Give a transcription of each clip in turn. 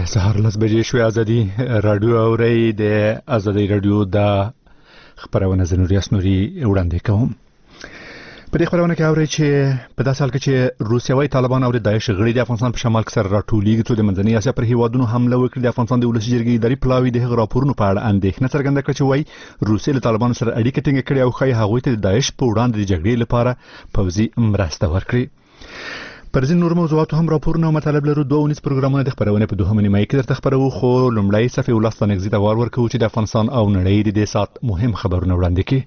سهار 10 بجې شوې. ازادي رادیو اورئ. د ازادي رادیو د خبرونه زنوري اسنوري وړاندې کوم. په دې خبرونه کې اورئ چې په داسې حال کې چې روسیاوي طالبان او د داعش غړي د افغانستان په شمال کې سره راټولېږي چې د منځنۍ اسیا پر هیوادونو حمله وکړي. د افغانستان د ولسي جرګې اداري پلاوی د هغه راپورونو په اړه اندېښنه څرګنده کړې چې وايي روسیا له طالبانو سره اړیکې ټینګې کړې او ښایي هغوی ته د داعش په وړاندې د جګړې لپاره پوځي مرسته ورکړي. پر ځین نور موضوعاتو هم راپورونه او مطالب لرو. 2 پروګرامونه د خبرونه په دوهمه نیمه کې درته خبرو، خو لومړی صفحه ولسته نګزي ته وار ورکوي چې د افغانستان او نړۍ د دې سات مهم خبرونه وړاندې کړي.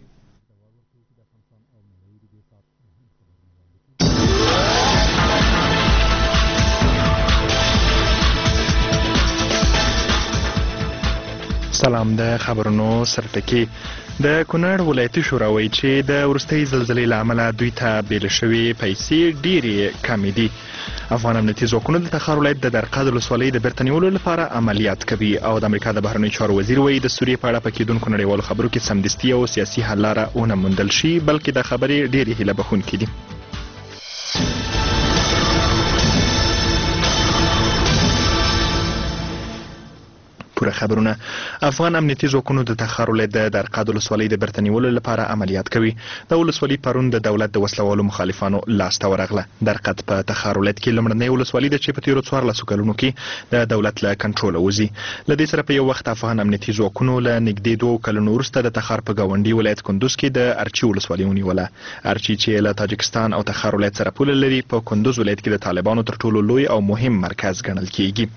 سلام. د خبرونو سرټکی د کونړ ولایتي شورا وایي چې د ورستۍ زلزلې له امله دوی ته بیل شوي پیسې ډېرې کمې دي. افغان امنیتي ځواکونه د تخار ولایت د درقد ولسوالۍ د بیرته نیولو لپاره عملیات کوي او د امریکا د بهرنیو چارو وزیر وایي د سوریې په اړه په کېدونکو نړیوالو خبرو کې سمدستي او سیاسي حل لاره ونه موندل شي، بلکې د خبرې ډېرې هیله بښونکې دي. پوره خبرونه. افغان امنیتي ځواکونو د تخار ولایت د درقد ولسوالۍ د بیرته نیولو لپاره عملیات کوي. د ولسوالۍ پرون د دولت د وسلوالو مخالفانو لاسته ورغله. درقد په تخار ولایت کې لومړنۍ ولسوالۍ ده چې په تیرو 14 کلونو کې د دولت له کنټروله وځي. له دې سره په یو وخت افغان امنیتي ځواکونو له نږدې 2 کلونو وروسته د تخار په ګاونډي ولایت کندوز کې د ارچي ولسوالۍ ونیوله. ارچي چې له تاجکستان او تخار ولایت سره پوله لري، په کندوز ولایت کې د طالبانو تر ټولو لوی او مهم مرکز ګڼل کیږي.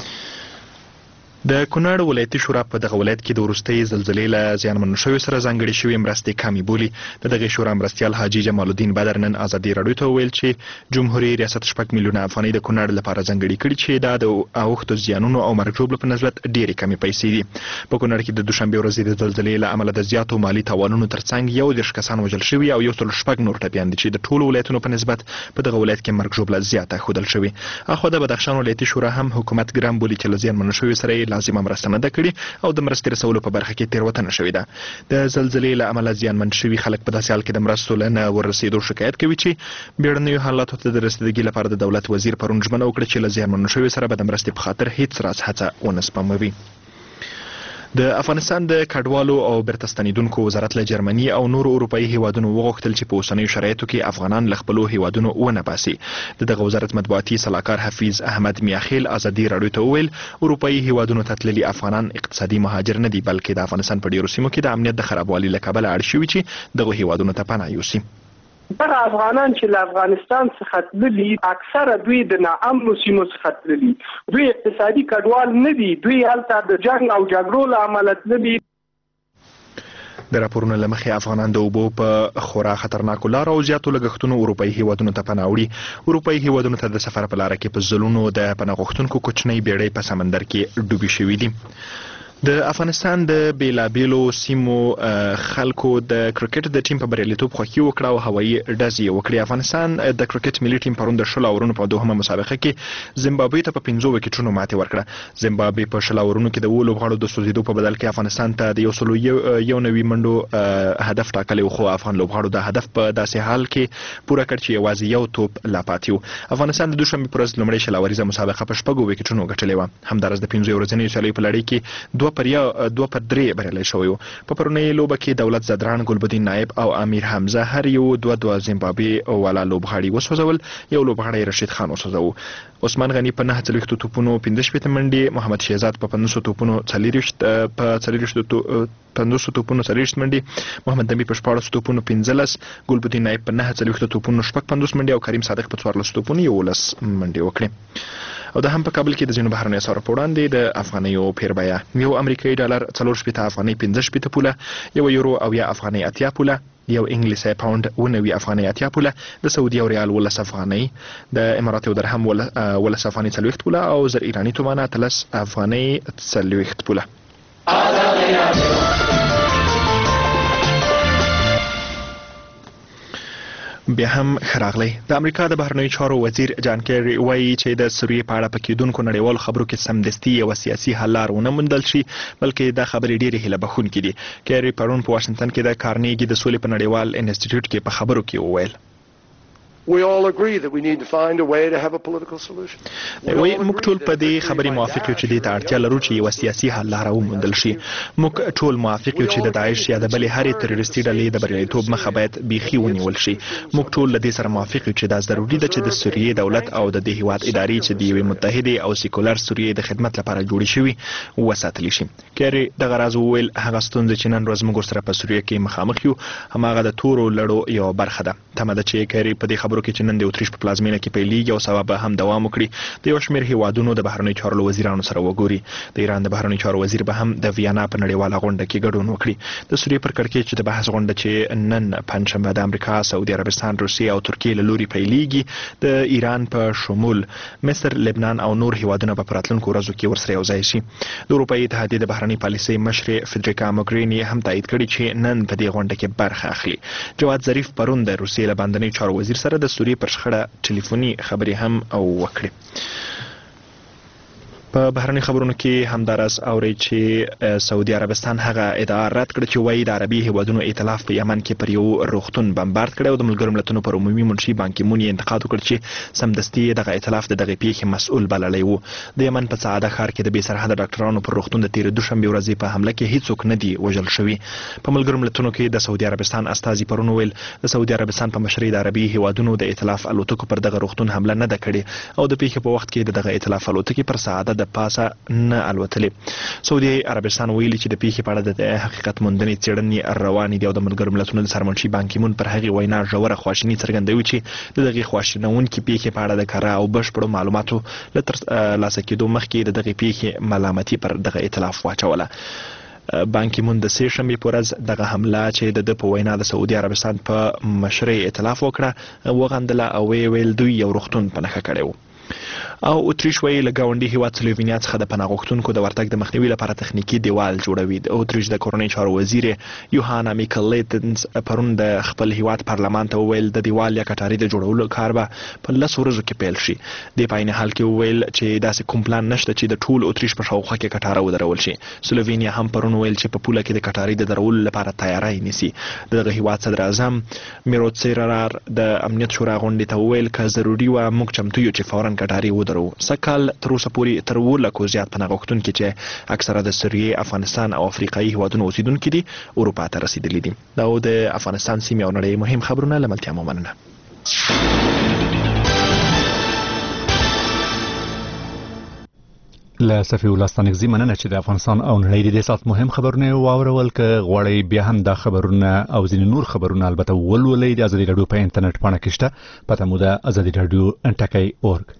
د کونړ ولایتي شورا په دغه ولایت کې د وروستۍ زلزلې له زیانمنو شویو سره ځانګړې شوې مرستې کمې بولي. د دغې شورا مرستیال حاجي جمال الدین بدر نن ازادي راډیو ته وویل چې جمهوریت ریاست 6 میلیونه افغانۍ د کونړ لپاره ځانګړې کړي چې دا د اوښتو زیانونو او مرګ ژوبلو په نسبت ډېرې کمې پیسې دي. په کونړ کې د دوشنبې ورځې د زلزلې له امله د زیاتو مالي تاوانونو ترڅنګ 11 کسان وژل شوي او 106 نور ټپیان دي چې د ټولو ولایتونو په نسبت په دغه ولایت کې مرګ ژوبله زیاته ښودل شوې. اخو د بدخشان ولایتي شورا هم حکومت ګرام بولي چې له زیانمنو شویو سره یې لازمه مرسته نه کړي او د مرستې رسولو په برخه کې تېروتنه شوې ده. د زلزلې له امله زیانمن شوي خلک په داسې حال کې د مرستو له نه ورسېدو شکایت کوي چې بیړنیو حالاتو ته د رسیدګۍ لپاره د دولت وزیر پرون ژمنه وکړه چې له زیانمنو شویو سره به د مرستې په خاطر هیڅ راز هڅه ونه سپموي. د افغانستان د کډوالو او بیرته ستنېدونکو وزارت له جرمني او نورو اروپایي هیوادونو وغوښتل چې په اوسنیو شرایطو کې افغانان له خپلو هیوادونو ونه باسي. د دغه وزارت مطبوعاتي سلاکار حفیظ احمد میاخیل ازادي راډیو ته وویل اروپایي هیوادونو ته تللي افغانان اقتصادي مهاجر نه دي، بلکې د افغانستان په ډیرو سیمو کې د امنیت د خرابوالي له کبله اړ شوي چې دغه هیوادونو ته پناه یوسي. دغه افغانان چې له افغانستان څخه تللي اکثره دوی د ناامنو سیمو څخه تللي، دوی اقتصادي کډوال نه دي، دوی هلته د جنګ او جګړو له امله تللي. د راپورونو له مخې افغانان د اوبو په خورا خطرناکو لارو او زیاتو لګښتونو اروپایي هیوادونو ته پناه وړي. اروپایي هیوادونو ته د سفر په لاره کې په ځلونو د پناه غوښتونکو کوچنۍ بیړۍ په سمندر کې ډوبې شوي دي. د افغانستان د بیلابیلو سیمو خلکو د کرکټ د ټیم په بریالیتوب خوښي وکړه او هوایي ډزې یې وکړې. افغانستان د کرکټ ملي ټیم پرون د 16 اورونو په دوهمه مسابقه کې زیمبابوې ته په 15 وکټونو ماتې ورکړه. زیمبابوې په 16 اورونو کې د 10 لوبغاړو د سوځېدو په بدل کې افغانستان ته د 191 منډو هدف ټاکلی و، خو افغان لوبغاړو د هدف په داسې حال کې پوره کړ چې یوازې یو توپ لا پاتې و. افغانستان د دوشنبې پر ورځ لومړۍ شلاوریزه مسابقه په 6 وکټونو ګټلې وه. همداراز د 15 ورځنیو سیالیو په لړۍ کې 2 پر 3 بریالی شوی و. په پرونۍ لوبه کې دولت زدران، ګلبدین نایب او امیر حمزه هر یو 2 زیمبابوې والا لوبغاړي وسوځول، یو لوبغاړی رشید خان وسوځاوه. عثمان غنی په 49 توپونو 15 منډې، محمد شهزاد په 50 توپونو 40 منډې، محمد نبی په 14 توپونو 15، ګلبدین نایب په 49 توپونو 50 منډې او کریم صادق په 14 توپونو 11 منډې وکړې. او د هم په کابل کې د ځینو بهرنیو اسعارو په وړاندې د افغانیو پیر بیه: یو امریکایي ډالر 4.80 افغانۍ 15 پوله، یو یورو 80 افغانۍ 80 پوله، یو انګلیسي پاوند 90 افغانۍ 80 پوله، د سعودي ریال 12 افغانۍ، د اماراتي درهم 12 افغانۍ 40 پوله او زر ایرانی تومانه 13 افغانۍ 40 پوله. بیا هم خراغلی. د امریکا د بهرنیو چارو وزیر جان کیری وایي چې د سوریې په اړه په کېدونکو نړیوالو خبرو کې سمدستي یوه سیاسي حل لار ونه موندل شي، بلکې دا خبرې ډېرې هیله بښونکې دي. کیری پرون په واشنګټن کې د کارنیګي د سولې په نړیوال انسټیټیوټ کې په خبرو کې وویل We all agree that we need to find a way to have a political solution. وی موږ ټول په دې خبرې موافق یو چې دې ته اړتیا لرو چې یو سیاسي حل لاره وموندل شي. موږ ټول موافق یو چې د داعش یا د بلې هرې تروریستي ډلې د بریالیتوب مخه باید بیخي ونیول شي. موږ ټول له دې سره موافق یو چې دا ضروري ده چې د سوریې دولت او د دې هیواد ادارې چې د یوې متحدې او سیکولر سوریې د خدمت لپاره جوړې شوي وساتل شي. کیری دغه راز وویل هغه ستونزې چې نن ورځ موږ سره په سوریه کې مخامخ یو هماغه د تورو لړو یو برخه ده. تمه ده چې کیری په دې خبرو کې چې نن د اتریش په پلازمینه کې پیلېږي او سبب هم دوام وکړي د یو شمېر هیوادونو د بهرنیو چارو وزیرانو سره وګوري. د ایران د بهرنیو چارو وزیر به هم د ویانا په نړیواله غونډه کې ګډون وکړي. د سوریې پر کړکېچ چې د بحث غونډه چې نن پنځشنبه د امریکا، سعودي عربستان، روسیې او ترکیې له لوري پیلېږي د ایران په شمول مصر، لبنان او نور هیوادونه په راتلونکو ورځو کې ورسره یوځای شي. د اروپایي اتحادیې د بهرنۍ پالیسۍ مشرې فدریکا موګریني هم تایید کړي چې نن په دې غونډه کې برخه اخلي. جواد ظریف پرون د روسیې له باندنۍ چارو وزیر سره د سوریې پر شخړه ټلیفوني خبرې هم وکړي. په بهرني خبرونو کې همدارس اوري چې سعودي عربستان هغه ادعا رد کړه چې وایي د عربي هیوادونو ائتلاف په یمن کې پر یو روغتون بمبارد کړ او د ملګرو ملتونو پر عمومي منشي بان کی مون انتقاد وکړ چې سمدستي دغه ائتلاف د دغه پیښې مسؤل بللی وو. د یمن په سعاده ښار کې د بې سرحده ډاکټرانو پر روغتون د تیر دوشنبه ورځې په حمله کې هیڅوک نه دی وژل شوی. په ملګرو ملتونو کې د سعودي عربستان استازي پرون ویل د سعودي عربستان په مشرۍ د عربي هیوادونو د ائتلاف الوتکو پر دغه روغتون حمله نه ده کړې او د پیښې په وخت کې دغه ائتلاف الوتکې پر سعاده د پاسه نه الوتلې. سعودي عربستان ویلي چې د پیښې په اړه د حقیقت موندنې څېړنې روانې دي او د ملګرو ملتونو د سرمنشي بان کی مون پر هغې وینا ژوره خواشیني څرګندوي چې د دغې خواشینونکې پیښې په اړه د کره او بشپړو معلوماتو له ترلاسه کېدو مخکې د دغې پیښې ملامتي پر دغه ائتلاف واچوله. بان کی مون د سې شنبې په ورځ دغه حمله چې د په وینا د سعودي عربستان په مشرۍ ائتلاف وکړه وغندله او ویل دوی یو روغتون په نښه کړی و. او اتریش ویل له ګاونډي هیواد سلووینیا څخه د پناه غوښتونکو د ورتګ د مخنیوي لپاره تخنیکی دیوال جوړوي. د اتریش د کورنۍ چارو وزیر یوهانا میکلټنز پرون د خپل هیواد پارلمان ته وویل د دیوال یا کټاري د جوړولو کار به په 10 ورځو کې پیل شي. د پاینه حال کې وویل چې داسې کوم پلان نشته چې د ټول اتریش په شاوخوا کې کټاره ودرول شي. سلووینیا هم پرون وویل چې په پوله کې د کټاري د درولو لپاره تیاری نیسي. دغه هیواد صدر اعظم میروتسیرار د امنیت شورا غونډې ته وویل که ضروري و موږ چمتو یو چې فورا کټاري ودرو. سکهال تر اوسه پورې تر 10 زیات پناه غوښتونکي چې اکثره د سوریې، افغانستان او افریقایي هیوادونو اوسیدونکي دي اروپا ته رسیدلي دي. دا د افغانستان سیمې او نړۍ مهم خبرونه لملتیا مو مننه. له صفي ولاستانګزي مننه چې د افغانستان او نړۍ د سات مهم خبرونه واورول ک غوړی بیا هم د خبرونه او ځینې نور خبرونه البته ولولې د ازادي رادیو په انټرنیټ باندې کېشته پته مو د ازادي رادیو انټکای اورګ.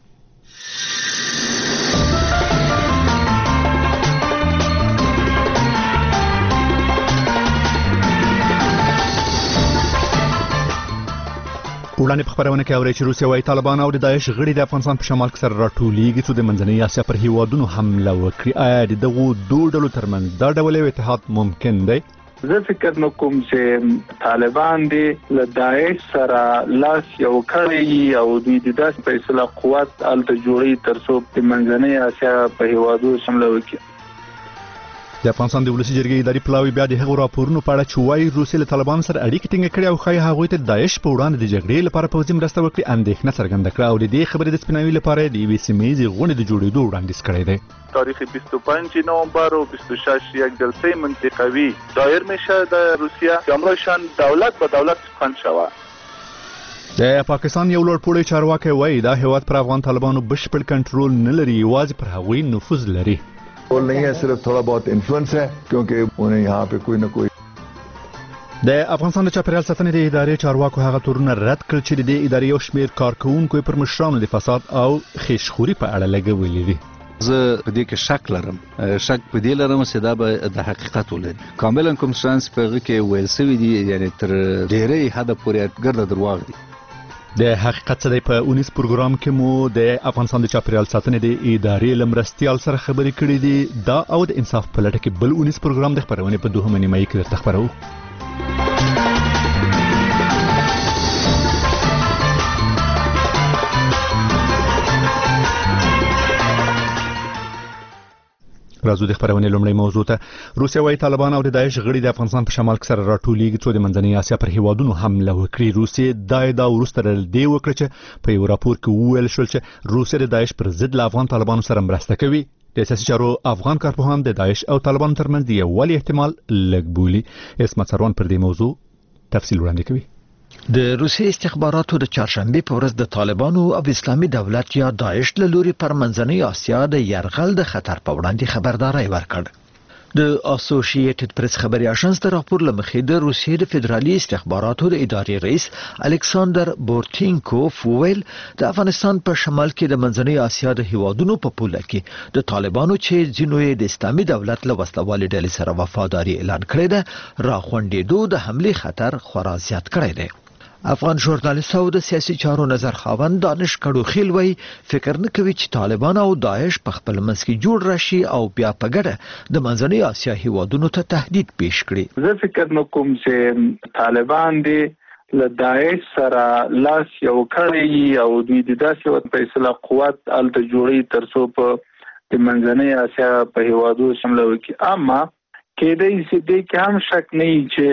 وړاندې په خبرونه کې اوري چې روسیا وايي طالبان او د داعش غړي د افغانستان په شمال کې سره راټولېږي چې د منځنۍ اسیا پر هیوادونو حمله وکړي. آیا دغه دوه ډلو ترمنځ دا ډول اتحاد ممکن دی؟ زه فکر نکوم چې طالبان دي له داعش سره لاس یو کړی او دوی د داس په اصطلاح قوت الته جوړي ترڅو په منځنۍ اسیا په هیوادو حمله وکړي. د افغانستان د ولسی جرګې اداري پلاوی بیا د هغو راپورونو په اړه چې وايي روسیې له طالبان سره اړیکې ټینګې کړې او ښایي هغوی ته داعش په وړاندې د جګړې لپاره پوځي مرسته وکړي اندېښنه څرګنده کړه او د دې خبرې د سپیناوي لپاره د یوې سیمه ییزې غونډې د جوړېدو وړاندیز کړی دی. تاریخ 25 نوامبر و 26 یک جلسه منطقوی دایر میشه در روسیه که همراهشان دولت با دولت سخن شود. د پاکستان یو لوړپوړی چارواکی وایي دا هیواد پر افغان طالبانو بشپړ کنټرول نه لري، یوازې پر هغوی نفوذ لري. और नहीं है, सिर्फ थोड़ा बहुत इन्फ्लुएंस है क्योंकि उन्हें यहाँ पे कोई न कोई. د افغانستان د چاپیریال ساتنې د ادارې چارواکو هغه تورونه رد کړ چې د ادارې یو شمېر کارکوونکو پر مشرانو د فساد او خیشخوري په اړه لګولې دي. زه په دې کې شک په دې لرم چې دا به د حقیقت ولري. کاملا کوم شانس په هغه کې ویل شوی دي، یعنی تر ډېرې حده پورې ګرده درواغ دي. د حقیقت څخه په 19 پروګرام کې مو د افغانستان د چاپیریال ساتنې د ادارې لمرستيال سره خبرې کړې دي. دا او د انصاف په لټه کې بل 19 پروګرام د خبرونه په 2 نیمه کې درته خبرو. راځو د خبرونې لومړی موضوع ته. روسیا وايي طالبان او د داعش غړي د افغانستان په شمال کې سره راټولېږي څو د منځنۍ اسیا پر هیوادونو حمله وکړي. روسیا دا وروسته دې وکړه چې په یو راپور کې وویل شول چې روسیا د داعش پر ضد له افغان طالبانو سره مرسته کوي. د سیاسي چارو افغان کارپوهان د داعش او طالبانو ترمنځ د یووالي احتمال لږ بولي. اسمت سروان پر دې موضوع تفصیل وړاندې کوي. د روسي استخباراتو د چهارشنبه په ورځ د طالبانو او اسلامي دولت یا داعش له لوري پر منځنۍ اسیا د یرغل د خطر په وړاندې خبرداري ورکړ. د اسوسییټډ پریس خبري اژانس د راپور لمخې د روسیې د فدرالي استخباراتو د ادارې رئیس الکساندر بورتینکوف ویل د افغانستان په شمال کې د منځنۍ اسیا د هیوادونو په پوله کې د طالبانو چې ځینو د اسلامي دولت له وسلوالې ډلې سره وفاداری اعلان کړی ده راخوندېدو د حمله خطر خورا زیات کړی دی. افغان ژورنالیست او د سیاسي چارو نظر خاوند دانش کډوخیل وای فکر نه کوي چې طالبان او داعش په خپل منځ کې جوړ راشي او بیا په ګډه د منځنۍ اسیا هیوادونو ته تهدید پیش کړي. زه فکر نه کوم چې طالبان دي له داعش سره لاس یو کړی او دوی د داسې فیصله قوت الته جوړي ترڅو په د منځنۍ اسیا په هیوادو شامل وکړي. اما کېدای شي د کوم شک نه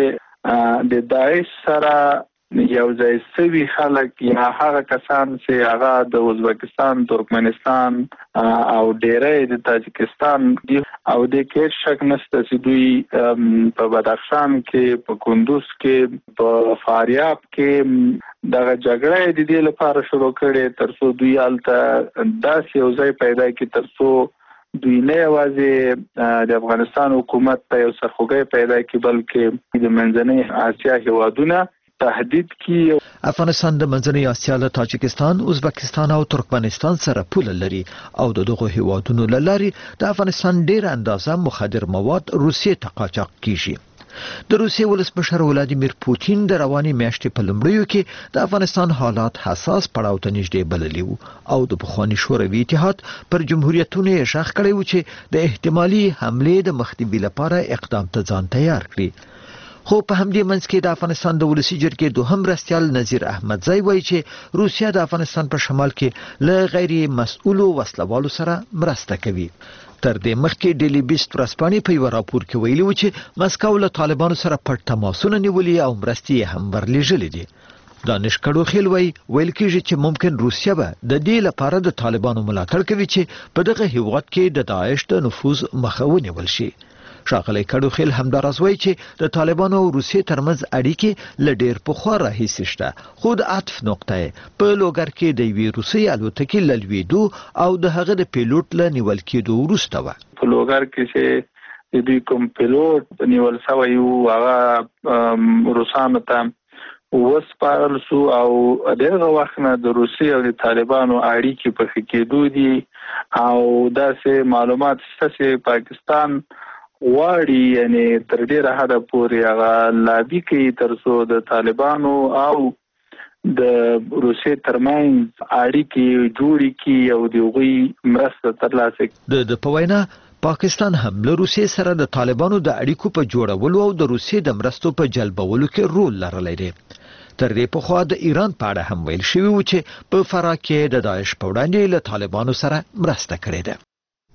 چې د داعش سره یو ځای سوي خلک یا هغه کسان چې هغه د ازبکستان، ترکمنستان او ډیری د تاجکستان دی او د کې شک نشته چې دوی په بدخشان کې، په کندوز کې، په فاریاب کې دغه جګړه د دې لپاره شروع کړي ترڅو دوی الته داسې یو ځای پیدا کړي ترڅو دوی نه یوازې د افغانستان حکومت ته یو سرخوږی پیدا کړي بلکې د منځنۍ اسیا هیوادونه تهدید کی. افغانستان د منځنۍ اسیا له تاجکستان، ازبکستان او ترکمنستان سره پوله لري او دغه هیوادونو له لارې د افغانستان ډیر اندازه مخدر مواد روسیې ته قاچاق کیږي. د روسیې ولسمشر ولادیمیر پوتین د رواني میاشتې په لومړیو کې د افغانستان حالات حساس پړاو ته نږدې بللي وو او د پخواني شوروي اتحاد پر جمهوریتونو یې شاخ کړی و چې د احتمالي حملې د مخنیوي لپاره اقدام ته ځان تیار کړي. خو په همدې منځ کې د افغانستان د ولسی جرګې دوهم مرستیال نذیر احمدزی وایي چې روسیا د افغانستان په شمال کې له غیر مسؤلو وسلوالو سره مرسته کوي. تر دې مخکې ډیلی بیست ورځپاڼې په یو راپور کې ویلي و چې مسکو له طالبانو سره پټ تماسونه نیولي او مرستې هم ورلېږلې دي. دانش کډوخیل ویل کېږي چې ممکن روسیا به د دې لپاره د طالبانو ملاتړ کوي چې په دغه هیواد کې د داعش د نفوذ مخه ونیول شي. ښاغلی کډوخیل همداراز وایي چې د طالبانو او روسیې ترمنځ اړیکې له ډېر پخوا راهیسې شته خو د عطف نقطه په لوګر کې د یوې روسۍ الوتکې له لوېدو او د هغه د پیلوټ له نیول کېدو وروسته وه. په لوګر کې چې د دوی کوم پیلوټ نیول شوی و هغه روسانو ته وسپارل شو او دغه وخت نه د روسیې او د طالبانو اړیکې په ښه کېدو دي او داسې معلومات شته چې پاکستان واړي یعنی تر ډیره حده پورې هغه لابي کوي ترڅو د طالبانو او د روسیې ترمنځ اړیکې جوړې کړي او د هغوی مرسته ترلاسه کړي. د په وینا پاکستان هم له روسیې سره د طالبانو د اړیکو په جوړولو او د روسیې د مرستو په جلبولو کې رول لرلی دی. تر دې پخوا د ایران په اړه هم ویل شوي و چې په فراه کې د داعش په وړاندې له طالبانو سره مرسته کړې ده.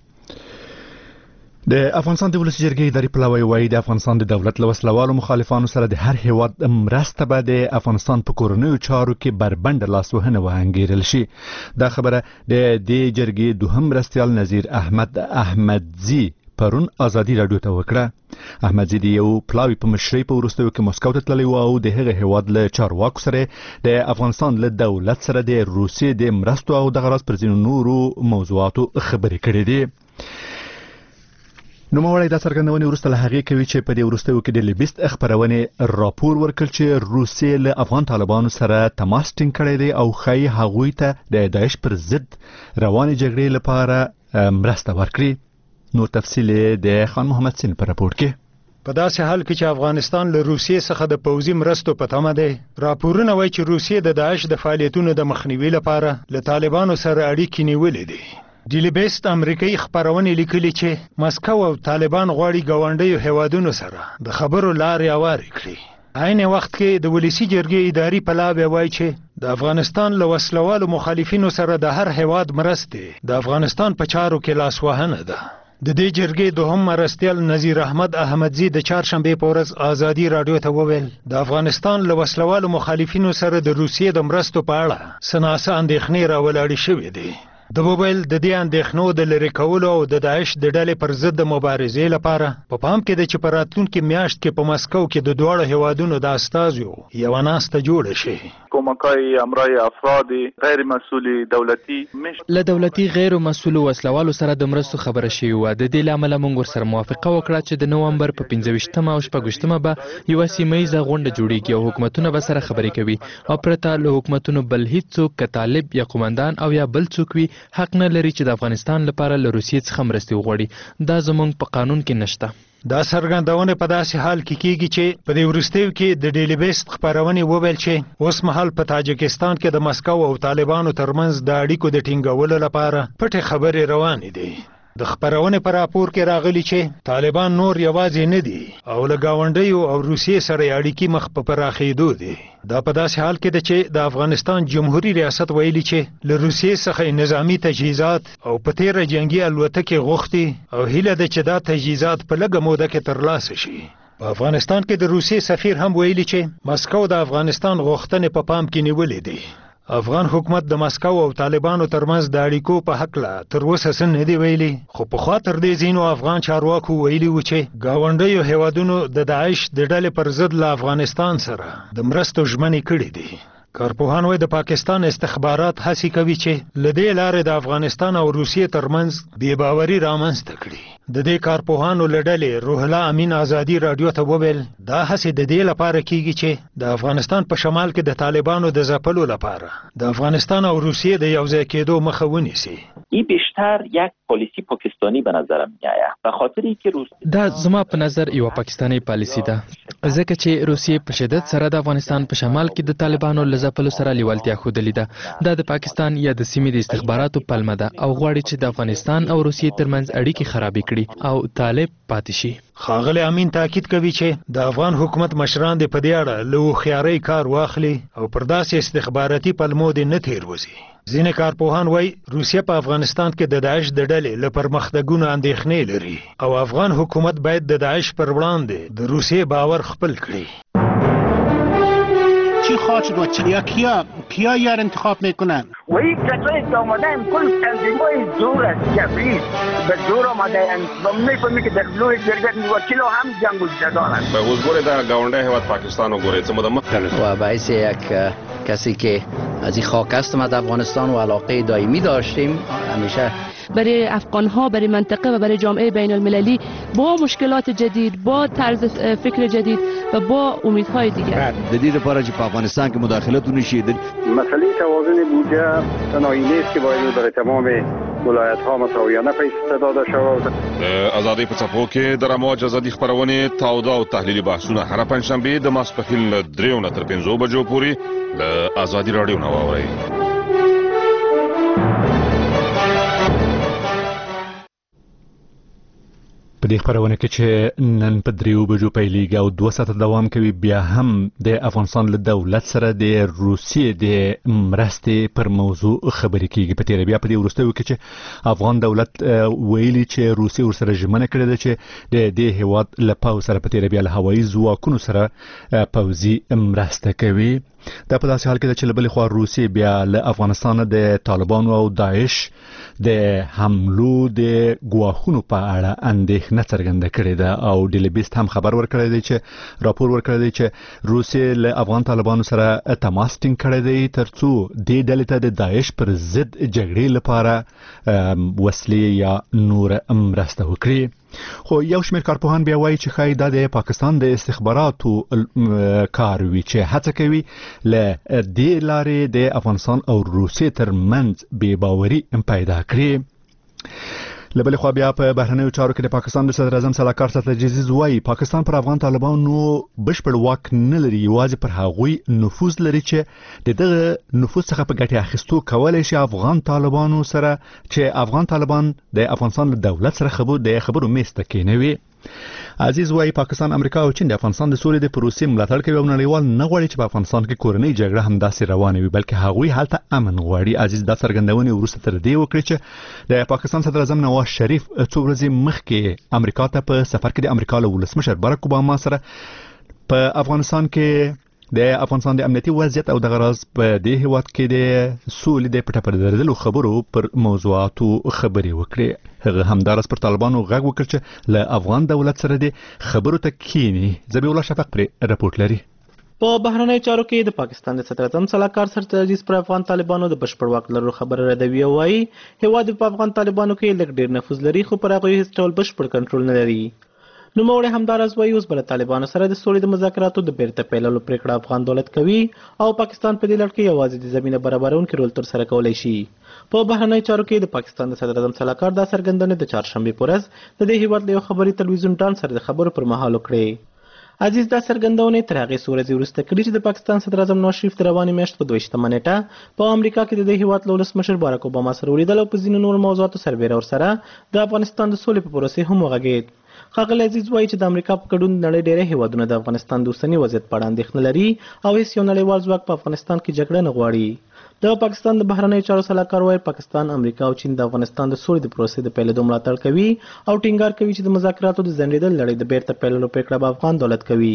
د افغانستان د ولسی جرګې اداري پلاوی وایي د افغانستان د دولت له وسلوالو مخالفانو سره د هر هیواد مرسته به د افغانستان په کورنیو چارو کې بربنډ لاسوهنه وانګیرل شي. دا خبره د دې جرګې دوهم مرستیال نذیر احمدزی پرون ازادي رادیو ته وکړه. احمدزی د یو پلاوی په مشرۍ په وروستیو کې مسکو ته تللی و او د هغه هیواد له چارواکو سره د افغانستان له دولت سره د روسیې د مرستو او دغه راز پر ځینو نورو موضوعاتو خبرې کړې دي. نوموړی دا څرګندونې وروسته له هغې کوي چې په دې وروستیو کې د لیبیست خپرونې راپور ورکړ چې روسیې له افغان طالبانو سره تماس ټینګ کړی دی او ښایي هغوی ته د داعش پر ضد روانې جګړې لپاره مرسته ورکړي. نور تفصیل د خان محمد سین په راپور کې. په داسې حال کې چې افغانستان له روسیې څخه د پوځي مرستو په تمه دی، راپورونه وایي چې روسیې د داعش د فعالیتونو د مخنیوي لپاره له طالبانو سره اړیکې نیولې دي. ډیلی بیست امریکایي خپرونې لیکلي چې مسکو او طالبان غواړي ګاونډیو هیوادونو سره د خبرو لارې هوارې کړي. عین وخت کې د ولسی جرګې اداري پلاوی وایي چې د افغانستان له وسلوالو مخالفینو سره د هر هیواد مرستې د افغانستان په چارو کې لاسوهنه ده. د دې جرګې دوهم مرستیال نذیر احمد احمدزي د چهارشنبه په ورځ ازادي رادیو ته وویل د افغانستان له وسلوالو مخالفینو سره د روسیې د مرستو په اړه سناسه اندېښنې راولاړې شوې دي. د موبایل د دې اندېښنو د لرې کولو او د داعش د ډلې پر ضد د مبارزې لپاره په پام کې ده چې په راتلونکي میاشت کې په مسکو کې د دواړو هیوادونو د استازو یوه ناسته جوړه شي. کمک‌های همراه افراد غیر مسئول دولتي له دولتي غیر مسؤلو وسلوالو سره د مرستو خبره شوې وه. د دې له امله موږ ورسره موافقه وکړه چې د نومبر په 25 او 26 به یوه سیمهیزه غونډه جوړیږي او حکومتونه به سره خبرې کوي او پرته له حکومتونو بل هیڅوک که طالب یا قومندان او یا بل څوک وي حق نه لري چې د افغانستان لپاره له روسیې څخه مرستې وغواړي. دا زموږ په قانون کې نشته. دا څرګندونه په داسې حال کې کیږي چې په دې وروستیو کې د ډیلی بیست خپرونې وویل چې اوس مهال په تاجکستان کې د مسکو او طالبانو ترمنځ د اړیکو د ټینګولو لپاره پټې خبرې روانې دي. د خپرونې په راپور کې راغلي چې طالبان نور یوازې نه دي او له ګاونډیو او روسیې سره اړیکې مخ په پراخېدو دي. دا په داسې حال کې ده چې د افغانستان جمهوریت ریاست ویلي چې له روسیې څخه نظامی تجهیزات او په تیره جنگي الوتکې غوښتي او هیله ده چې دا تجهیزات په لږه موده کې ترلاسه شي. په افغانستان کې د روسیې سفیر هم ویلي چې مسکو د افغانستان غوښتنې په پام کې نیولې دي. افغان حکومت د مسکو او طالبانو ترمنځ د اړیکو په هکله تر اوسه څه نه دي ویلي، خو پخوا تر دې ځینو افغان چارواکو ویلي وو چې ګاونډیو هیوادونو د داعش د ډلې پر ضد له افغانستان سره د مرستو ژمنې کړې دي. کارپوهان وایي د پاکستان استخبارات هڅې کوي چې له دې لارې د افغانستان او روسیې ترمنځ بې باوري رامنځته کړي. د دې کارپوهانو له ډلې روح الله امین ازادي رادیو ته وویل دا هڅې د دې لپاره کیږي چې د افغانستان په شمال کې د طالبانو د ځپلو لپاره د افغانستان او روسیې د یوځای کېدو مخه ونیسي. این بیشتر یک پالیسی پاکستانی به نظر میآید به خاطر اینکه روسیه دا زما په نظر یو پاکستانی پالیسی ده، ځکه چې روسیې په شدت سره د افغانستان په شمال کې د طالبانو له ځپلو سره لیوالتیا ښودلې ده. دا د پاکستان یا د سیمې د استخباراتو پلمه ده او غواړي چې د افغانستان او روسیې ترمنځ اړیکې خرابې کړي او طالب پاتې شي. ښاغلی امین تاکید کوي چې د افغان حکومت مشران د په دې اړه له هوښیارۍ کار واخلي او پر داسې استخباراتي پلمو دې نه تېروځي. ځینې کارپوهان وایي روسیه په افغانستان کې د داعش د ډلې له پرمختګونو اندېښنې لري او افغان حکومت باید د داعش پر وړاندې د روسیې باور خپل کړي. چی خواهد شد و چرا کیا یار انتخاب میکنن؟ و این کسایی که آمدن کل تنظیمای زور است جبری به زور آمدن و میفهمی که در لوح جرگت وکیل هم جنگ زدانند. به حضور در گاونده هیواد پاکستان و گوریت مدام و باعث یک کسی که از این خاک هستم از افغانستان و علاقه دائمی داشتیم همیشه برای افغان‌ها، برای منطقه و برای جامعه بین المللی با مشکلات جدید، با طرز فکر جدید و با امیدهای دیگر. جدید لپاره چې په افغانستان کې مداخلت ونشي. مسئله توازن بودجه تنهایی نیست که باید برای تمام ولایت‌ها مساویانه پیش داده شود. آزادی په څپو کې د رموج ازادي خبرونه تاوده او تحلیلي بحثونه هر پنځشنبه د ماسپښین له 3 تر 5 بجو پورې له آزادي رادیو نه واورئ. په دې خبرونه کې چې نن په 3 بجو پیلېږي او 2 ساعته دوام کوي، بیا هم د افغانستان له دولت سره د روسیې د مرستې پر موضوع خبرې کیږي. په تیر بیا په دې وروستیو کې چې افغان دولت ویلي چې روسیې ورسره ژمنه کړې ده چې د دې هیواد له پوځ سره په تیر بیا له هوایي ځواکونو سره پوځي مرسته کوي. دا په داسې حال کې ده چې له بلې خوا روسیې بیا له افغانستان د طالبانو او داعش د حملو د ګواښونو په اړه اندېښنه څرګنده کړې ده او ډیلی بیست هم خبر ورکړی دی چې راپور ورکړی دی چې روسیې له افغان طالبانو سره تماس ټینګ کړی دی ترڅو دې ډلې ته د داعش پر ضد جګړې لپاره وسلې یا نور مرسته وکړي. خو یو شمېر کارپوهان بیا وایي چې ښایي دا د پاکستان د استخباراتو کار وي چې هڅه کوي له دې لارې د افغانستان او روسیې ترمنځ بې باوري پیدا کړي. له بلې خوا بیا په بهرنیو چارو کې د پاکستان د صدر اعظم سلاکار سطح جزیز وایي پاکستان پر افغان طالبانو بشپړ واک نه لري، یوازې پر هغوی نفوذ لري چې د دغه نفوذ څخه په ګټې اخیستو کولی شي افغان طالبانو سره چې افغان طالبان د افغانستان له دولت سره د خبرو میز ته کېنوي. عزیز وايي پاکستان، امریکا او چین د افغانستان د سولې د پروسې ملاتړ کوي او نړیوال نه غواړي چې په افغانستان کې کورنۍ جګړه همداسې روانه وي، بلکې هغوی هلته امن غواړي. عزیز دا څرګندونې وروسته تر دې وکړي چې د پاکستان صدر اعظم نواز شریف څو ورځې مخکې امریکا ته په سفر کې د امریکا له ولسمشر باراک اوباما سره په افغانستان کې د افغانستان د امنیتي وضعیت او د غراز په دې هیواد کې د سولې د پټه پردرلو خبرو پر موضوعاتو خبرې وکړي. هغه همدارس پر طالبانو غږ وکړ چې له افغان دولت سره د خبرو ته کینی. ذبیح الله شفق پر راپورټ لري. په بهرنۍ چارو کې د پاکستان د صدر اعظم سلاکار سرتیپ عزیز پر افغان طالبانو د بشپړ واک لرلو خبره ردوي او وايي هیواد په افغان طالبانو کې لږ ډیر نفوذ لري خو پر هغه هیڅ ډول بشپړ کنټرول نه لري. نوموړی همدارس وايي اوس بل طالبانو سره د سولې د مذاکراتو د بیرته پیلولو پریکړه افغان دولت کوي او پاکستان په دې لړ کې یوازې د زمینه برابرونکي رول تر سره کولی شي. په بهرنۍ چارو کې د پاکستان د صدر اعظم سلاکار دا څرګندونه د چهارشنبې په ورځ د دې هیواد له یو خبري تلویزیون ډان سره د خبرو پر مهال وکړې. عزیز دا څرګندونه تر هغې څو ورځې وروسته کړې چې د پاکستان صدر اعظم نواز شریف د روانې میاشتې په 22 نیټه په امریکا کې د دې هیواد له ولسمشر باراک اوباما سره ولیدل او په ځینو نورو موضوعاتو سربیره ورسره د افغانستان د سولې په پروسې هم وغږېد. ښاغلی عزیز وایي چې د امریکا په ګډون نړۍ ډېری هیوادونه د افغانستان د اوسني وضعیت په اړه اندېښنه لري او هیڅ یو نړیوال ځواک په افغانستان کې جګړه نه غواړي. د پاکستان د بهرنیو چارو سلاکار وایي پاکستان، امریکا او چین د افغانستان د سولې د پروسې د پیلېدو ملاتړ کوي او ټینګار کوي چې د مذاکراتو د ځنډېدل لړۍ د بیرته پیلولو پرېکړه به افغان دولت کوي.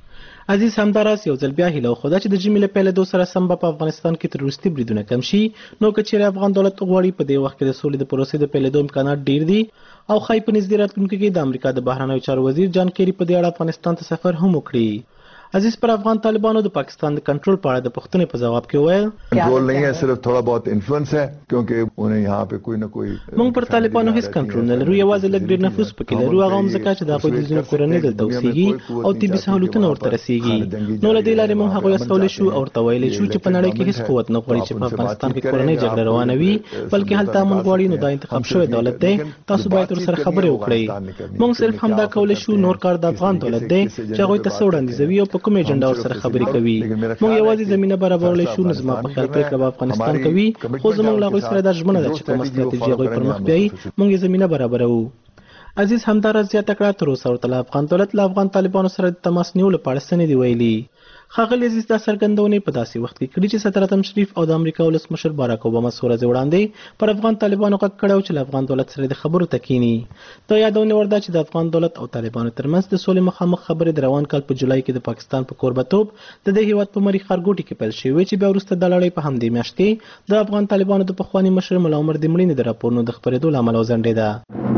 عزیز همداراز یو ځل بیا هیله وښوده چې د ژمي له پیلېدو سره سم به په افغانستان کې تروریستي بریدونه کم شي، نو که چیرې افغان دولت غواړي په دې وخت کې د سولې د پروسې د پیلېدو امکانات ډیر دي او ښایي په نږدې راتلونکي کې د امریکا د بهرنیو چارو وزیر جان کیری په دې اړه افغانستان ته سفر هم وکړي. عزیز پر افغان طالبانو د پاکستان د کنټرول په اړه د پوښتنې په جواب کې وویل کنټرول نه ہے، صرف تھوڑا بہت انفلوئنس ہے کیونکہ انہیں یہاں پہ کوئی نہ کوئی موږ پر طالبانو هیڅ کنټرول نه لرو، یوازې لږ ډیر نفوذ پکې لرو، هغه هم ځکه چې د هغوی د ځینو کورنۍ دلته اوسېږي او طبي سهولتونه ورته رسېږي. نو له دې لارې موږ هغوی استولی شو او ورته ویلی شو چې په نړۍ کې هیڅ قوت نه غواړي چې په افغانستان کې کورنۍ جګړه روانه وي، بلکې هلته امن غواړي. نو دا انتخاب شوی دولت دی، تاسو باید ورسره خبرې وکړئ. موږ صرف همدا کولی شو، نور کار د افغان دولت دی چې هغوی ته څه وړاندیزوي او په کوم ایجنډا ورسره خبرې کوي. موږ یوازې زمینه برابرولی شو، نو زما په خیال پرېکړه به افغانستان کوي، خو زموږ له هغوی سره دا ژمنه ده چې کومه ستراتیژي هغوی پر مخ بیایي موږ یې زمینه برابروو. عزیز همداراز زیاته کړه تر اوسه ورته له افغان دولت له افغان طالبانو سره د تماس نیولو په اړه څه نه دي ویلي. ښاغلی عزیز دا څرګندونې په داسې وخت کې کړي چې صدر اعظم شریف او د امریکا ولسمشر باراک اوباما څو ورځې وړاندې پر افغان طالبانو غږ کړی و چې له افغان دولت سره د خبرو ته کینی. دا یادونه وړ ده چې د افغان دولت او طالبانو ترمنځ د سولې مخامخ خبرې د روان کال په جولای کې د پاکستان په کوربتوب د دې هیواد په مری ښارګوټي کې پیل شوې چې بیا وروسته دا لړۍ په همدې میاشت کې د افغان طالبانو د پخواني مشر ملا عمر د مړینې د راپورونو د خپرېدو له امله وځنډېده.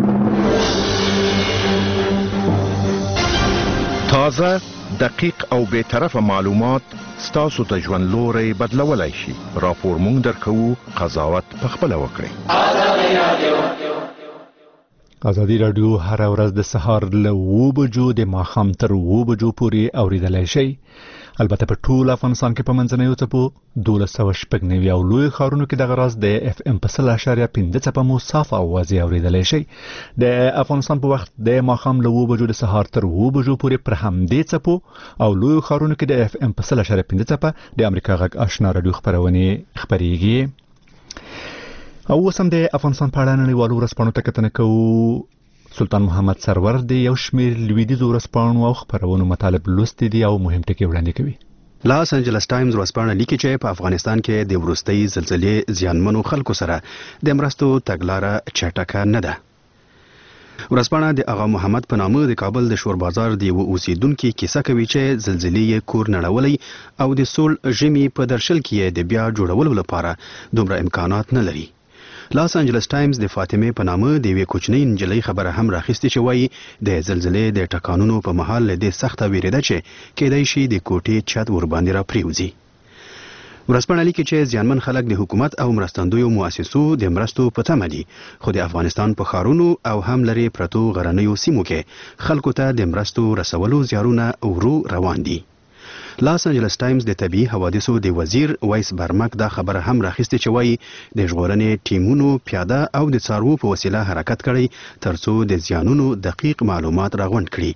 تازه، دقیق او بے طرفه معلومات ستاسو ته ژوند لوری بدلولی شي. راپور مونږ درکوو، قضاوت پخپله وکړئ. ازادي راډیو هر ورځ د سهار له 7 بجو د ماښام تر 7 بجو پورې اوریدلای شئ. البته په ټول افغانستان کې په منځنیو څپو 1290 او لوی ښارونو کې دغه راز د اف ام په 0.5 څپه مو صاف اواز اوریدلای شئ. د افغانستان په وخت د ماښام له 7 بجو د سهار تر 7 بجو پورې پر همدې څپو او لوی ښارونو کې د اف ام په 0.5 څپه د امریکا غږ آشنا راډیو خبرونه خبريږي. او وسم د افغانستان په اړه نړیوالو ورځپاڼو ته کتنه کوو. سلطان محمد سرور د یو شمېر لویدیځو ورځپاڼو او خبرونو مطالب لوستي دي او مهم ټکي وړاندې کوي. لاس انجلس ټایمز ورځپاڼه لیکي چې په افغانستان کې د وروستۍ زلزلې زیانمنو خلکو سره د مرستو تګلاره چټکه نه ده. ورځپاڼه د آغا محمد په نامه د کابل د شور بازار د یو اوسیدونکو کیسه کوي چې زلزلې یې کور نړولی او د سول ژمي په درشل کې د بیا جوړولو لپاره دومره امکانات نه لري. لاس انجلس ټایمز د فاطمه په نامه د یوې کوچنۍ نجلۍ خبره هم راخیستې چې وایي د زلزلې د ټکانونو په مهال له دې سخته ویرېده چې کېدای شي د کوټې چت ورباندې را پریوځي. ورځپاڼه لیکي چې زیانمن خلک د حکومت او مرستندویو مؤسسو د مرستو په تمه دي، خو د افغانستان په ښارونو او هم لرې پرتو غرنیو سیمو کې خلکو ته د مرستو رسولو زیارونه ورو روان دي. لاس انجلس ټایمز د طبي حوادثو د وزیر وایس برمک دا خبره هم راخیستې چې وایي د ژغورنې ټیمونو پیاده او د څاروو په وسیله حرکت کړی ترڅو د زیانونو دقیق معلومات راغونډ کړي.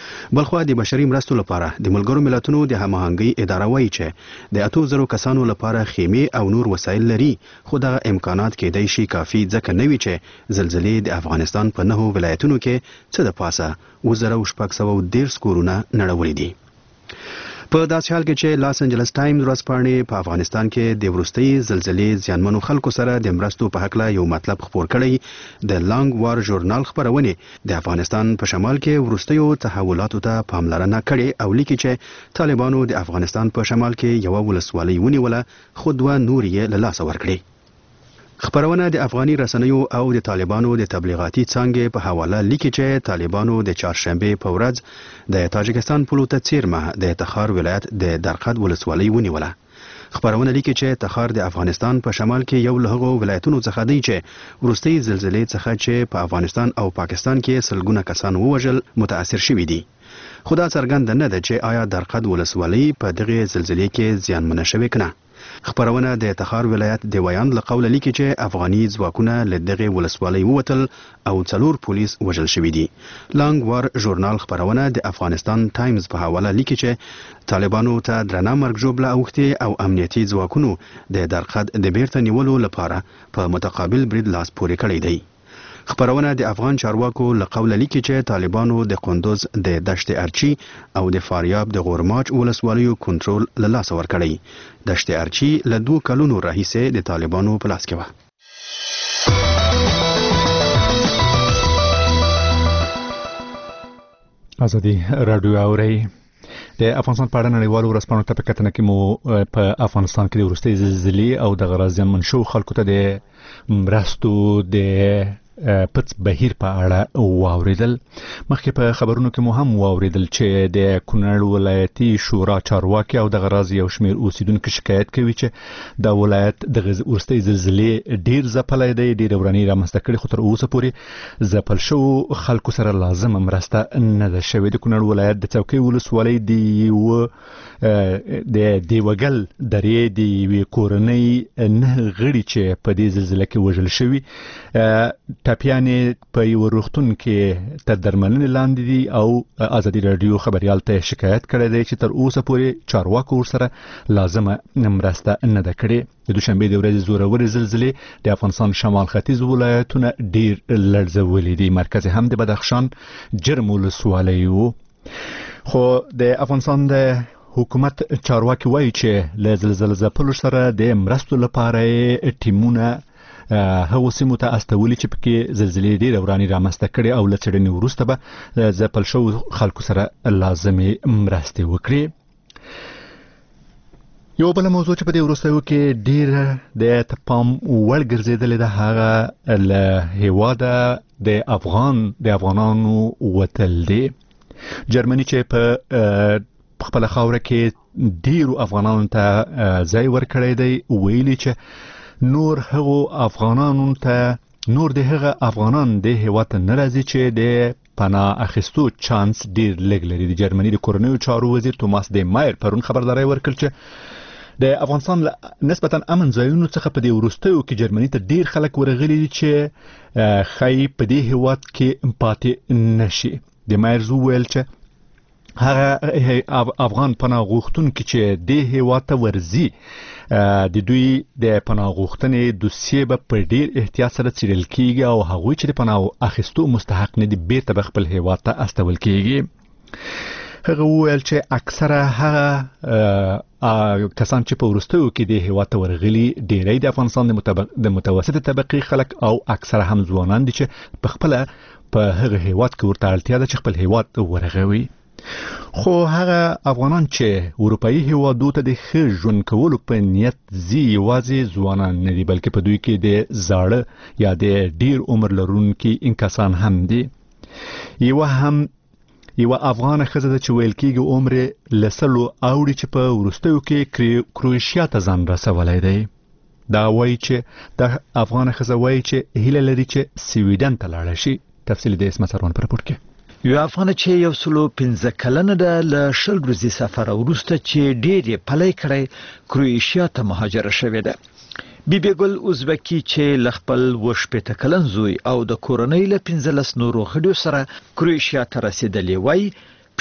بلخو د بشري مرستو لپاره د ملګرو ملتونو د هماهنګۍ اداره وایي چې د 8000 کسانو لپاره خیمې او نور وسایل لري، خو دغه امکانات کېدای شي کافي ځکه نه وي چې زلزلې د افغانستان په 9 ولایتونو کې څه د پاسه 2613 کورونه نړولي دي. په داسې حال کې چې لاس انجلس ټایمز ورځپاڼې په افغانستان کې د وروستۍ زلزلې زیانمنو خلکو سره د مرستو په هکله یو مطلب خپور کړی، د لانګ وار ژورنال خپرونې د افغانستان په شمال کې وروستیو تحولاتو ته پاملرنه کړې او لیکي چې طالبانو د افغانستان په شمال کې یو ولسوالۍ ونیوله، خو 2 نور یې له لاسه ورکړې. خبرونه د افغاني رسنیو او د طالبانو د تبلیغاتي څانګې په حواله لیکي چې طالبانو د چهارشنبه په ورځ د تاجکستان په لور څیرمه د تخار ولایت د درقد ولسوالۍ ونیوله. خبرونه لیکي چې تخار د افغانستان په شمال کې یو له هغو ولایتونو څخه دی چې وروستۍ زلزلې څخه چې په افغانستان او پاکستان کې سلګونه کسان ووژل متاثر شوي دي. خو دا څرګنده نه ده چې آیا درقد ولسوالۍ په دغه زلزلې کې زیانمنه شوې که نه. خبرونه د تخار ولایت د ویان له قوله لیکي چې افغاني ځواکونه له دغه ولسوالۍ ووتل او 4 پولیس وژل شوي دي. لانګ وار ژورنال خبرونه د افغانستان ټایمز په حواله لیکي چې طالبانو ته درنه مرګ ژوبله اوښتې او امنیتي ځواکونو د درقد د بیرته نیولو لپاره په متقابل برید لاس پورې کړی دی. خبرونه د افغان چارواکو له قوله لیکي چې طالبانو د قندوز د دشت ارچی او د فاریاب د غورماچ ولسوالیو کنټرول له لاسه ورکړی. دشت ارچی له 2 کلونو راهیسې د طالبانو په لاس کې وه. ازادي رادیو اوري د افغانستان په اړه نړیوالو ورځپاڼو ته په کتنه کې مو په افغانستان کې د وروستۍ زلزلې او د غرض منشو خلکو ته د مرستو د پڅ بهیر په اړه واوریدل. مخکې په خبرونو کې مو هم واوریدل چې د کونړ ولایتي شورا چارواکي او د غرض یو شمیر اوسیدونکو شکایت کوي چې د ولایت د وروستۍ زلزلې ډیر ځپلې دی، ډیر ورانی رامنځته کړي، خو تر اوسه پورې ځپل شو خلکو سره لازم مرسته نه ده شوې. د کونړ ولایت د څوکۍ ولسوالۍ د دیوګل درې د یوې کورنۍ 9 غړي چې په دې زلزلې کې وژل شوي ټاپیانې په یو روغتون کې تر درملنې لاندې دي او ازادي رادیو خبريال ته شکایت کړی دی چې تر اوسه پورې چارواکو ورسره لازمه مرسته نه ده کړې. د دوشنبه د ورځې زورورې زلزلې د افغانستان شمال ختیځ ولایتونه ډیر لړزولي دي، مرکز هم د بدخشان جرم ولسوالۍ وو. خو د افغانستان د حکومت چارواکي وایي چې له زلزلې ځپلو سره د مرستو لپاره ټیمونه هغه سیمو ته استولي چې پکې زلزلې ډېر ورانی رامنځته کړي او له څېړنې وروسته به ځپل شوو خلکو سره لازمې مرستې وکړي. یو بل موضوع چې په دې وروستیو کې ډېر د پام وړ ګرځېدلې ده هغه له هېواده د افغانانو وتل دی. جرمني چې په خپله خاوره کې ډېرو افغانانو ته ځای ورکړی دی، ویلي چې نور د هغه افغانان د هیواد ته نه راځي چې د پناه اخیستو چانس ډیر لږ لري. د جرمني د کورنیو چارو وزیر توماس د مایر پرون خبرداري ورکړه چې د افغانستان نسبتا امن ځایونو څخه په دې وروستیو کې جرمني ته ډیر خلک ورغلي دي چې خی په دې هیواد کې پاتې نشي. د مایر وویل چې هغه افغان پناه غوښتونکي چې د هیواد ته ورځي د دوی د پناه غوښتنې دوسیې به په ډیر احتیاط سره څیړل کیږي او هغوی چې د پناه اخیستو مستحق نه دي بیرته به خپل هیواد ته استول کیږي. هغه وویل چې اکثره هغه کسان چې په وروستیو کې د هیواد ته ورغلي ډیری د افغانستان د متوسطې طبقې خلک او اکثره هم ځوانان دي چې په خپله په هغه هیواد کې ورته اړتیا ده چې خپل هیواد ورغوي. خو هغه افغانان چې اروپایي هیوادو ته د ښه ژوند کولو په نیت ځي یوازې ځوانان نه دي، بلکې په دوی کې د زاړه یا د ډیر عمر لرونکي کسان هم دي. یوه افغانه ښځه ده چې ویل کېږي عمر له 100 اوړي چې په وروستیو کې کروشیا ته ځان رسولی دی. دا وایي چې د افغانه ښځه وایي چې هیله لري چې سویډن ته لاړه شي. تفصیل د اسمت سروان په راپور کې. یو افغان چې 115 کلنه ده له 20 ورځې سفر وروسته چې ډېر یې پلی کړی کروشیا ته مهاجره شوې ده. بیبي ګل ازبکی چې له خپل 18 کلن زوی او د کورنۍ له 15 نورو غړو سره کروشیا ته رسیدلې وای،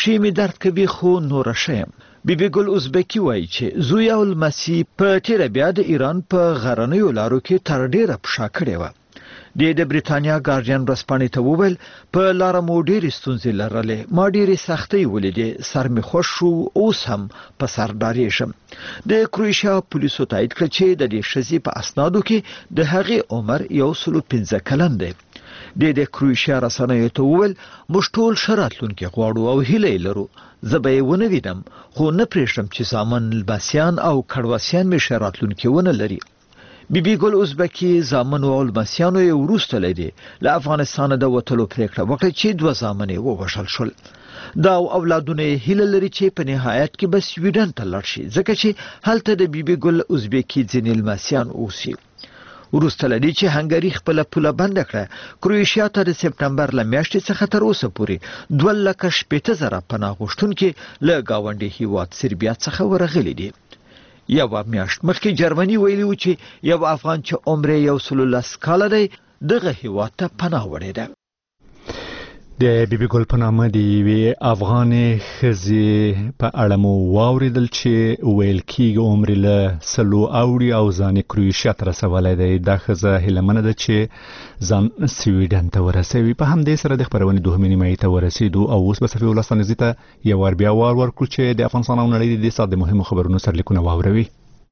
پښې مې درد کوي خو نوره ښه یم. بیبي ګل ازبکي وایي چې زوی او لمسي په تیره بیا د ایران په غرنیو لارو کې تر ډیره پښه کړې وه. د بریتانیا ګارډین ورځپاڼې ته وویل په لاره مو ډېرې ستونزې لرلې، ما ډېرې سختۍ ولیدې، سر مې خوښ شو، اوس هم په سر ډارېږم. د کروشیا پولیسو تایید کړ چې د دې ښځې په اسنادو کې د هغې عمر 115 کلن دی. د کروشیا رسنیو ته وویل موږ ټول ښه راتلونکی غواړو او هیله لرو. زه به یې ونه وینم خو نه پرېږدم چې زامن لمسیان او کډواسیان مې ښه راتلونکی ونه لري. بیبي ګل ازبکي زامنو او لمسیانو یې وروسته لدی له افغانستانه د وتلو پریکړه وکړه چې 2 زامن یې ووژل شول. دا اولادونه یې هیله لري چې په نهایت کې به سویډن ته لاړ شي ځکه چې هلته د بیبي ګل ازبکي ځینې لمسیان اوسي. وروسته لدی چې هنګري خپل پوله بند کړه، کروشیا ته د سپټمبر له میاشتې څخه تر اوسه پورې 2,80,000 پناه غوښتونکي له گاونډي هیواد سربیا څخه ورغلي دي. یو میاشت مخکې جرمني ویلي و چې یو افغان چې عمر یې 110 کاله دی دغه هیواد ته پناه وړی ده. د بیبي ګل په نامه د یوې افغانې ښځې په اړه مو واورېدل چې ویل کېږي عمر له 100 اوړي او ځان یې کروشیا ته رسولی دی. دا ښځه هیلهمنه ده چې ځان سویډن ته ورسوي. په همدې سره د خپرونې دوهمې نیمایي ته ورسېدو او اوس به صفي ولس نظي ته یو وار بیا وار ورکړو چې د افغانستان او نړۍ د دې ساعت د مهمو خبرونو سرلیکونه واوروي.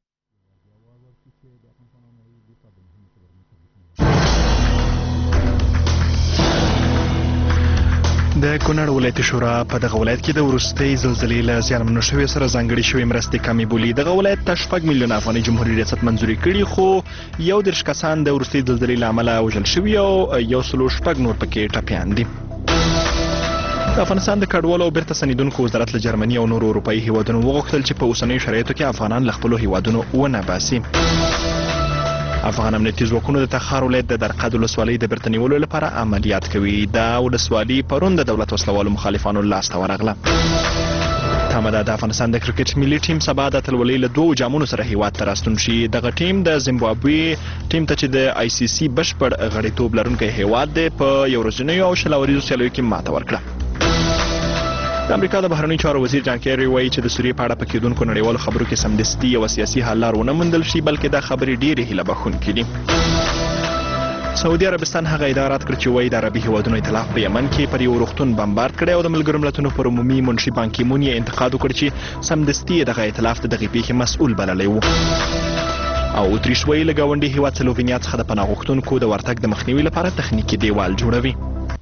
د کونړ ولایتي شورا په دغه ولایت کې د وروستۍ زلزلې له زیانمنو شویو سره ځانګړې شوې مرستې کمې بولي. دغه ولایت ته 6 میلیونه افغاني جمهوریت ریاست منځوري کړي خو 11 کسان د وروستۍ زلزلې له امله وژل شوي او 106 نور پکې ټپیان دي. د افغانستان د کډوالو او بیرته ستنېدونکو وزارت له جرمني او نورو اروپایي هیوادونو وغوښتل چې په اوسنیو شرایطو کې افغانان له خپلو هیوادونو ونه باسي. افغان امنیتي ځواکونو د تخار ولایت د درقد ولسوالۍ د بیرته نیولو لپاره عملیات کوي. دا ولسوالي پرون د دولت وسلوالو مخالفانو لاسته ورغله. تمه ده د افغانستان د کرکټ ملي ټیم سبا د اتلولۍ له 2 جامونو سره هیواد ته راستون شي. دغه ټیم د زیمبابوې ټیم ته چې د ICC بشپړ غړیتوب لرونکی هیواد دی په یو ورځنیو او شلوریزو سیالیو کې ماته ورکړه. د امریکا د بهرنیو چارو وزیر جان کیری وایي چې د سوریې په اړه په کېدونکو نړیوالو خبرو کې سمدستي یو سیاسي حل لار ونه موندل شي بلکې دا خبرې ډېرې هیله بښونکې دي. سعودي عربستان هغه ادعا رد کړ چې وایي د عربي هیوادونو ائتلاف په یمن کې پر یو روغتون بمبارد کړی او د ملګرو ملتونو پر عمومي منشي بان کی مون یې انتقاد وکړ چې سمدستي دغه ائتلاف د دغې پیښې مسؤل بللی و. او اتریش وایي له ګاونډي هیواد سلووینیا څخه د پناه غوښتونکو د ورتګ د مخنیوي لپاره تخنیکي دیوال جوړوي.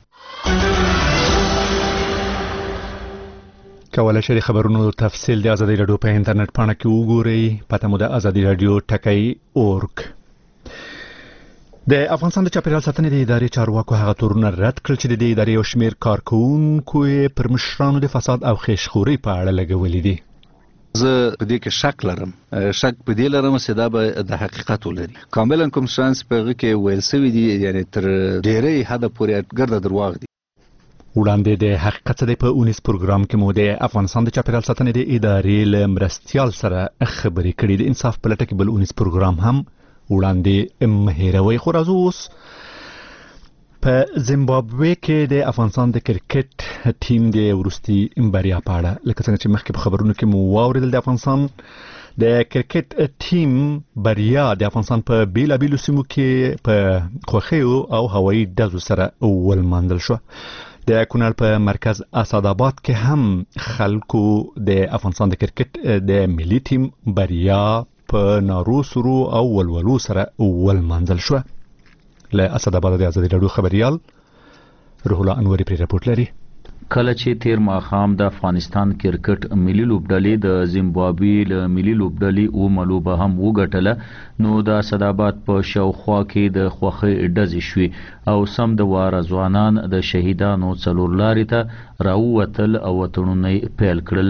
کولای شئ د خبرونو تفصیل د ازادي رادیو په انټرنیټ پاڼه کې وګورئ. پته مو د ازادي رادیو ټکی.org. د افغانستان د چاپیریال ساتنې د ادارې چارواکو هغه تورونه رد کړل چې د دې ادارې یو شمېر کارکوونکو پر مشرانو د فساد او خیشخورۍ په اړه لګولي دي. زه په دې کې شک لرم په دې لرم چې دا به د حقیقت ولري. کاملا کوم شانس په هغه کې ویل شوي دي یعنی تر ډېرې حده پورې ګرده درواغ دي. وړاندې د حقیقت څخه په اونیس پروګرام کې مو د افغانستان د چاپیریال ساتنې د ادارې له مرستیال سره خبرې کړې. د انصاف په لټه کې بل اونیس پروګرام هم وړاندې مهیروي. خو راځو اوس په زیمبابوې کې د افغانستان د کرکټ ټیم د وروستي بریا په اړه لکه څنګه چې مخکې په خبرونو کې مو واورېدل د افغانستان د کرکټ ټیم بریا د افغانستان په بیلابیلو سیمو کې په خوښیو او هوایي ډزو سره ولمانځل شو. د کونړ په مرکز اسداباد کې هم خلکو د افغانستان د کرکټ د ملي ټیم بریا په نارو سرو او ولولو سره ولمانځل شو. له اسداباد د ازادي رادیو خبريال روح الله انوري پر راپورټ لري. کله چې تیر ماښام د افغانستان کرکټ ملي لوبډلې د زیمبابوې له ملي لوبډلې او ملوبه هم وګټله نو د اسداباد په شاوخوا کې د خوښۍ ډزې شوې او سم د واره ځوانان د شهیدانو څلور لارې ته راووتل او وطنونه پیل کړل.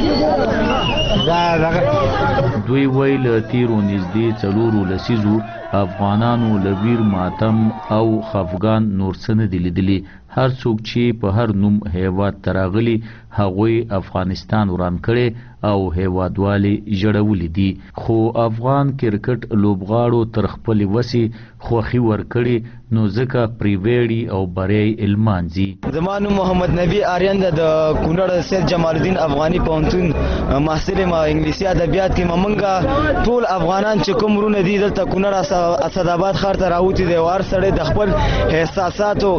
دوی ویل تیرو نږدې څلورو لسیزو افغانانو لویر ماتم او خفګان نور څه نه دي لیدلي. هر څوک چې په هر نوم هیواد ته راغلي هغوی افغانستان وران کړی او هیوادوالې ژړولي دي، خو افغان کرکټ لوبغاړو تر خپلې وسې خوښي ورکړي نو ځکه پرې ویاړي او بری المانځي. زما نوم محمد نبی آریان د کونړ سید جمال الدین افغاني پوهنتون محصل ما انګلیسي ادبیات کې ممنګه ټول افغانان چې کوم ورونه دي دلته کونړ اسداباد ښار ته راوتي دي، وار سړی د خپل احساساتو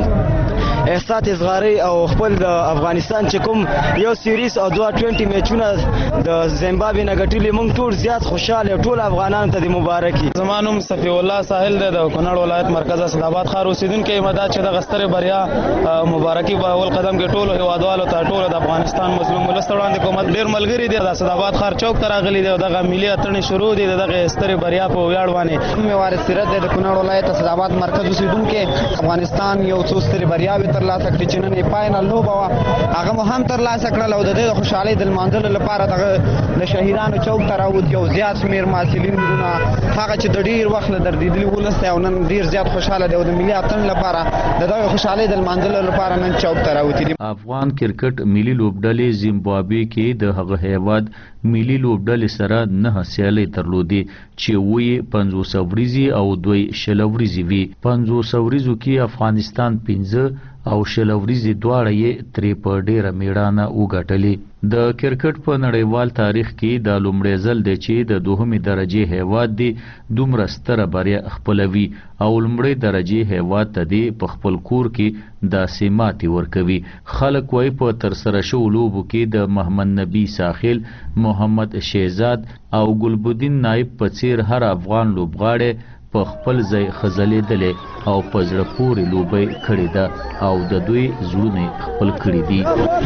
احساس اصغاری او خپل د افغانستان چې کوم یو سیریز او 20 میچونه د زیمبابوې نه ګټلي موږ ټول زیات خوشاله ټول افغانانو ته د مبارکي. زما نوم صفی الله ساحل دی د کونړ ولایت مرکز اسداباد ښار اوسیدونکی یم. دا چې د غستر بریا مبارکي په اول قدم کې ټول هیوادوالو ته ټول د افغانستان مظلوم ولس ته وړاندې کوم. ډیر ملګری دي د اسداباد ښار چوک ته راغلي دي، دغه ملي اتڼ شروع دي دغه ستر بریا په ویاړ باندې. مې وارث سیرت دی د کونړ ولایت اسداباد مرکز اوسیدونکی. افغانستان یو څو ستر بریاوې ترلاسه کړې چې نن یې فاینل لوبه وه هغه مو هم ترلاسه کړل او د دې د خوشحالۍ د لمانځلو لپاره دغه د شهیدانو چوک ته راووتي او زیات شمېر محصلین وروڼه هغه چې د ډېر وخت نه دردېدلي ولس دی او نن ډېر زیات خوشحاله دی او د ملي اتڼ لپاره د دغه خوشحالۍ د لمانځلو لپاره نن چوک ته راوتي دي. افغان کرکټ ملي لوبډلې زیمبابوې کې د هغه هیواد ملي لوبډلې سره 9 سیالۍ درلودې چې وې 500 ورځې او 2 شل ورځې وي. 500 ورځو کې افغانستان 15 او شل ورځې دواړه یې ترې په ډېره میړانه وګټلې. د کرکټ په نړیوال تاریخ کې دا لومړی ځل دی چې د دوهمې درجې هیواد دی دومره ستره بریا خپلوي او لومړی درجې هیواد ته دی په خپل کور کې داسې ماتې ورکوي. خلک وایي په ترسره شوو لوبو کې د محمد نبی ساحل، محمد شهزاد او ګلبدین نایب په څیر هر افغان لوبغاړی په خپل ځای خزلېدلې او په زړه پورې لوبه کړې ده او د دوی زړونه خپل کړي دي.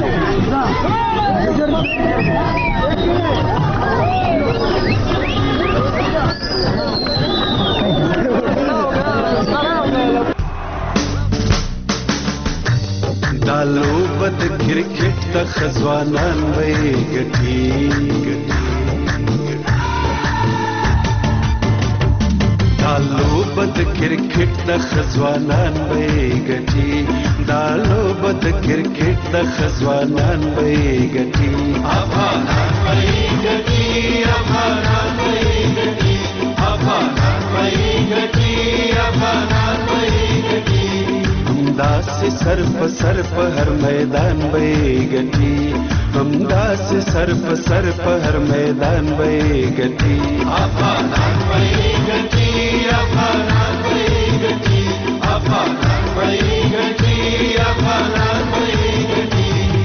دا لوبه د کرکټ د خزوانان وې ګټي دا لوبه د کرکټ د خزوانان وې ګټي دا لوبه د کرکټ د خزوانان وې ګټي افغانان وې ګټي افغانان وې ګټي افغانان وې ګټي افغانان وې ګټي همداسې سر په هر میدان وې ګټي همداسې سر په هر میدان وې ګټي افغانان وې ګټي افغانان وې ګټي افغانان وې ګټي افغانان وې ګټي.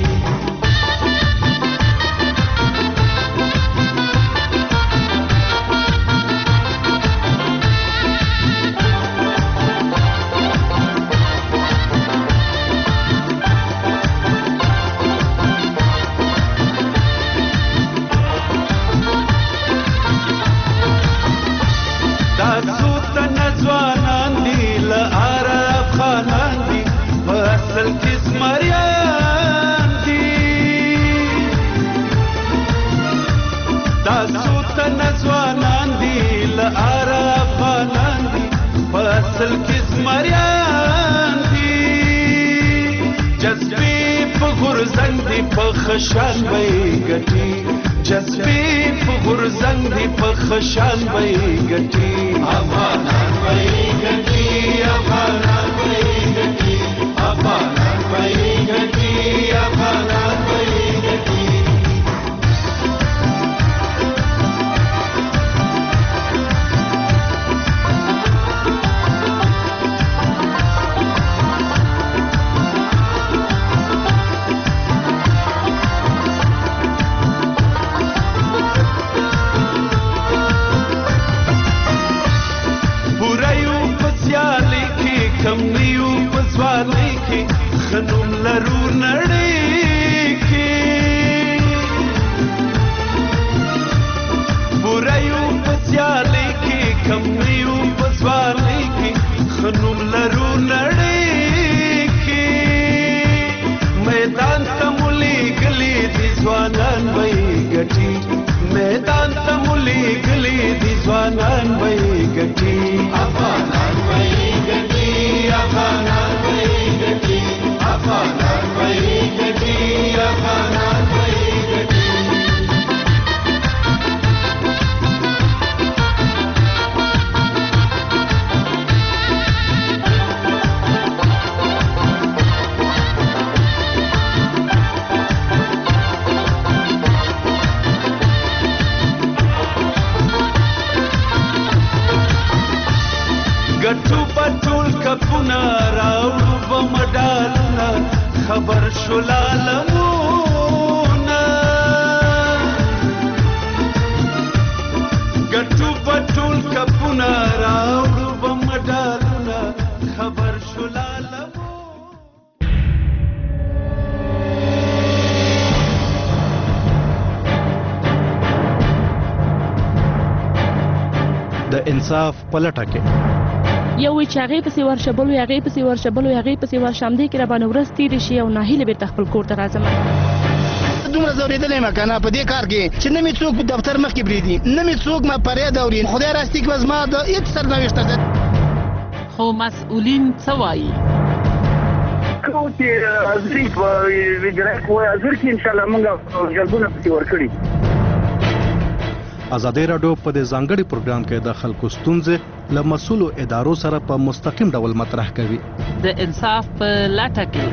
خشان وې ګټي جذبې په غرزنګ دی په خشان وې ګټي افغانان وې ګټي افغانان وې ګټي افغانان وې ګټي افغانان وې ګټي. میدان ته مولي ګلي دي ځوانان به ګټي افغانان به ګټي افغانان به ګټي افغانان به ګټي افغانان به ګټي ګټو پټول کپونه راوړو به مډالونه خبر شو لالمونه ګټو پټول کپونه راوړو به مډالونه خبر شو لالمونه د انصاف پلټه کې یو وی چې هغې پسې ورشه بل وی هغې پسې ورشه بل وی هغې پسې ورشه همدې کې راباندې ورځ تېرې شي او ناهیلې بېرته خپل کور ته راځم دومره ځورېدلی یم که نه په دې کار کې چې نه مې څوک دفتر مخکې پرېږدي نه مې څوک ما فریاد اوري خدای راستي که زما د هېڅ سرنوشت ته خو مسؤلین څه وایي کوم چې حاضري په وجرایت وایي حاضر کې انشاءالله موږ جلبونه پسې ورکړي ازادي راډیو په دې ځانګړي پروګرام کې د خلکو ستونزې له مسؤلو ادارو سره په مستقیم ډول مطرح کوي د انصاف په لټه کې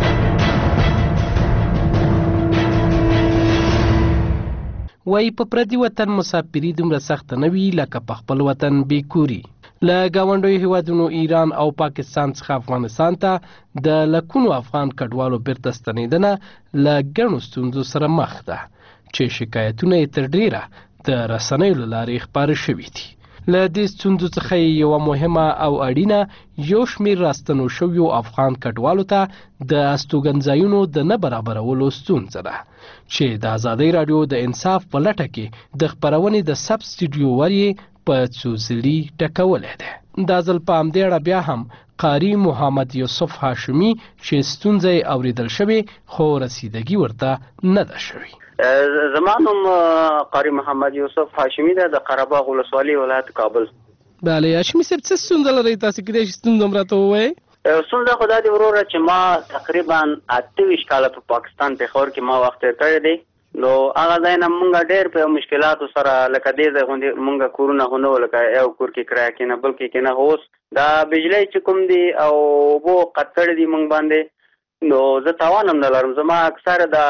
وای په پردي وطن مسافري دومره سخت نه وي لکه په خپل وطن بیکوري له ګاونډیو هیوادونو ایران او پاکستان څخه افغانستان ته د لکونو افغان کډوالو بیرته ستنېدنه له ګڼو ستونزو سره مخ ده چې شکایتونه یې تر ډیره د رسنیو له لارې خپاره شوي دي له دې ستونزو څخه یوه مهمه او اړینه یو شمېر راستنو شویو افغان کډوالو ته د استوګنځایونو د نه برابرولو ستونزه ده چې د ازادۍ راډیو د انصاف په لټه کې د خپرونې د سب سټوډیو ور په څو ځلي ټکولی دی دا ځل په همدې اړه بیا هم قاري محمد یوسف هاشمي چې ستونزه یې اورېدل شوې خو رسیدګي ورته نه ده شوې زما نوم قاری محمد یوسف هاشمي ده د قره باغ ولسوالۍ ولایت کابل بله هاشمي صاحب څه ستونزه لرئ تاسو کیدای شي ستونزه هم راته ووایئ ستونزه خو دا دی وروره چې ما تقریبا 28 کاله په پاکستان پېښور کې ما وخت تېر کړی دی نو هغه ځای نه مونږ ډېر په مشکلاتو سره لکه دې ځای غوندې مونږ کورونه خو نه وو لکه یو کور کې کرایه کې نه بل کې کې نه اوس دا بجلی چې کوم دی او اوبو قطع کړي دي مونږ باندې نو زه تاوان هم نه لرم زما اکثره د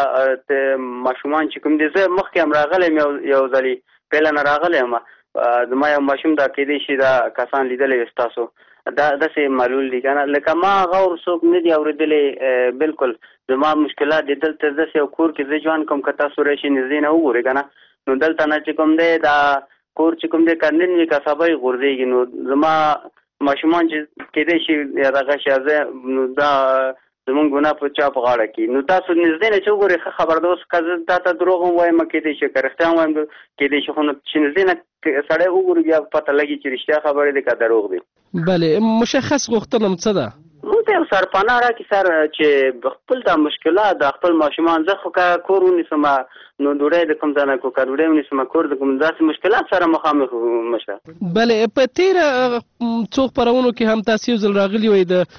ماشومان چې کوم دي زه مخکې هم راغلی یم یو ځلې پهله نه راغلی یم زما یو ماشوم دا کیدای شي دا کسان لیدلی ستاسو دا داسې معلول دي که نه لکه ما غور څوک نه دي اورېدلی بالکل زما مشکلات دي دلته داسې یو کور کې زه ژوند کوم که تاسو راشئ نږدې نه وګورئ که نه نو دلته نه چې کوم دی دا کور چې کوم دی که نن وي که سبا یې غورځېږي نو زما ماشومان چې کیدای شي دغه شي زه نو دا زمونږ ګناه په چا په غاړه کې نو تاسو نږدې نه چې وګورئ ښه خبر ده اوس که زه تا ته دروغ هم وایم کیدای شي که رښتیا هم وایم کیدای شي خو نو چې نږدې نه سړی وګوري بیا پته لګي چې رښتیا خبرې دي که دروغ دي بله مشخص غوښتنه م څه ده مونږ ته یو سرپناه راکړي سر چې خپل دا مشکلات د خپل ماشومان زه خو که کور ونیسم نو ډوډۍ د کوم ځای نه که ډوډۍ ونیسم کور د کوم داسې مشکلات سره مخامخ مشه بله په تېره څو خپرونو کې هم تاسو یو ځل راغلي وئ د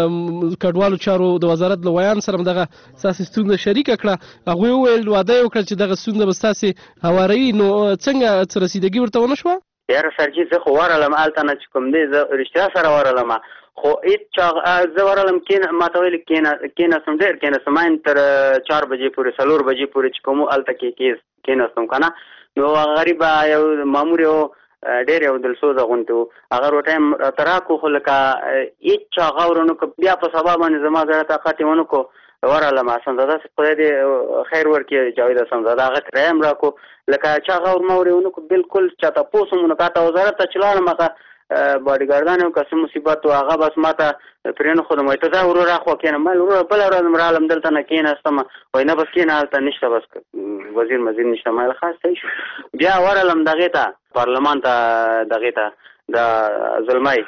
کډوالو چارو د وزارت له ویان سره هم دغه ستاسې ستونزه شریکه کړه هغوی وویل وعده یې وکړه چې دغه ستونزه به ستاسې هواروي نو څنګه څه رسیدګي ورته ونه شوه یاره سرجي زه خو ورغلم هلته نه چې کوم دی زه رښتیا سره ورغلم خو هېڅ زه ورغلم ما ته ویل کېناستم ډېر کېناستم عین تر 4 بجې پورې 4 بجې پورې چې کوم هلته کې کېناستم که نه نو غریبه یو مامور یو ډېر یو دلسوزه غوندې و هغه روټۍ م راته راکړو خو لکه هېڅ چا غور ونه کړو بیا په سبا باندې زما زړه طاقت یې ونه کړو ورغلم اسمزاده خدای دې خیر ورکړي جاوید اسمزاده هغه کرایه هم راکړو لکه چا غور ما ورې ونه کړو بالکل چا تپوس هم ونه کړه وزارت ته چې لاړم هغه باډیګارډان یو که څه مصیبت و هغه بس ما ته پرېنښودم وایي ته ځه ورور راخوا کښېنه ما وروره بله ورځ م راغلم دلته نه کېناستم وایي نه بس کښېنه هلته نشته بس وزیر مزیر نشته ما ویل ښه صحیح شو بیا ورغلم دغې ته پارلمان ته دغې ته د زلمی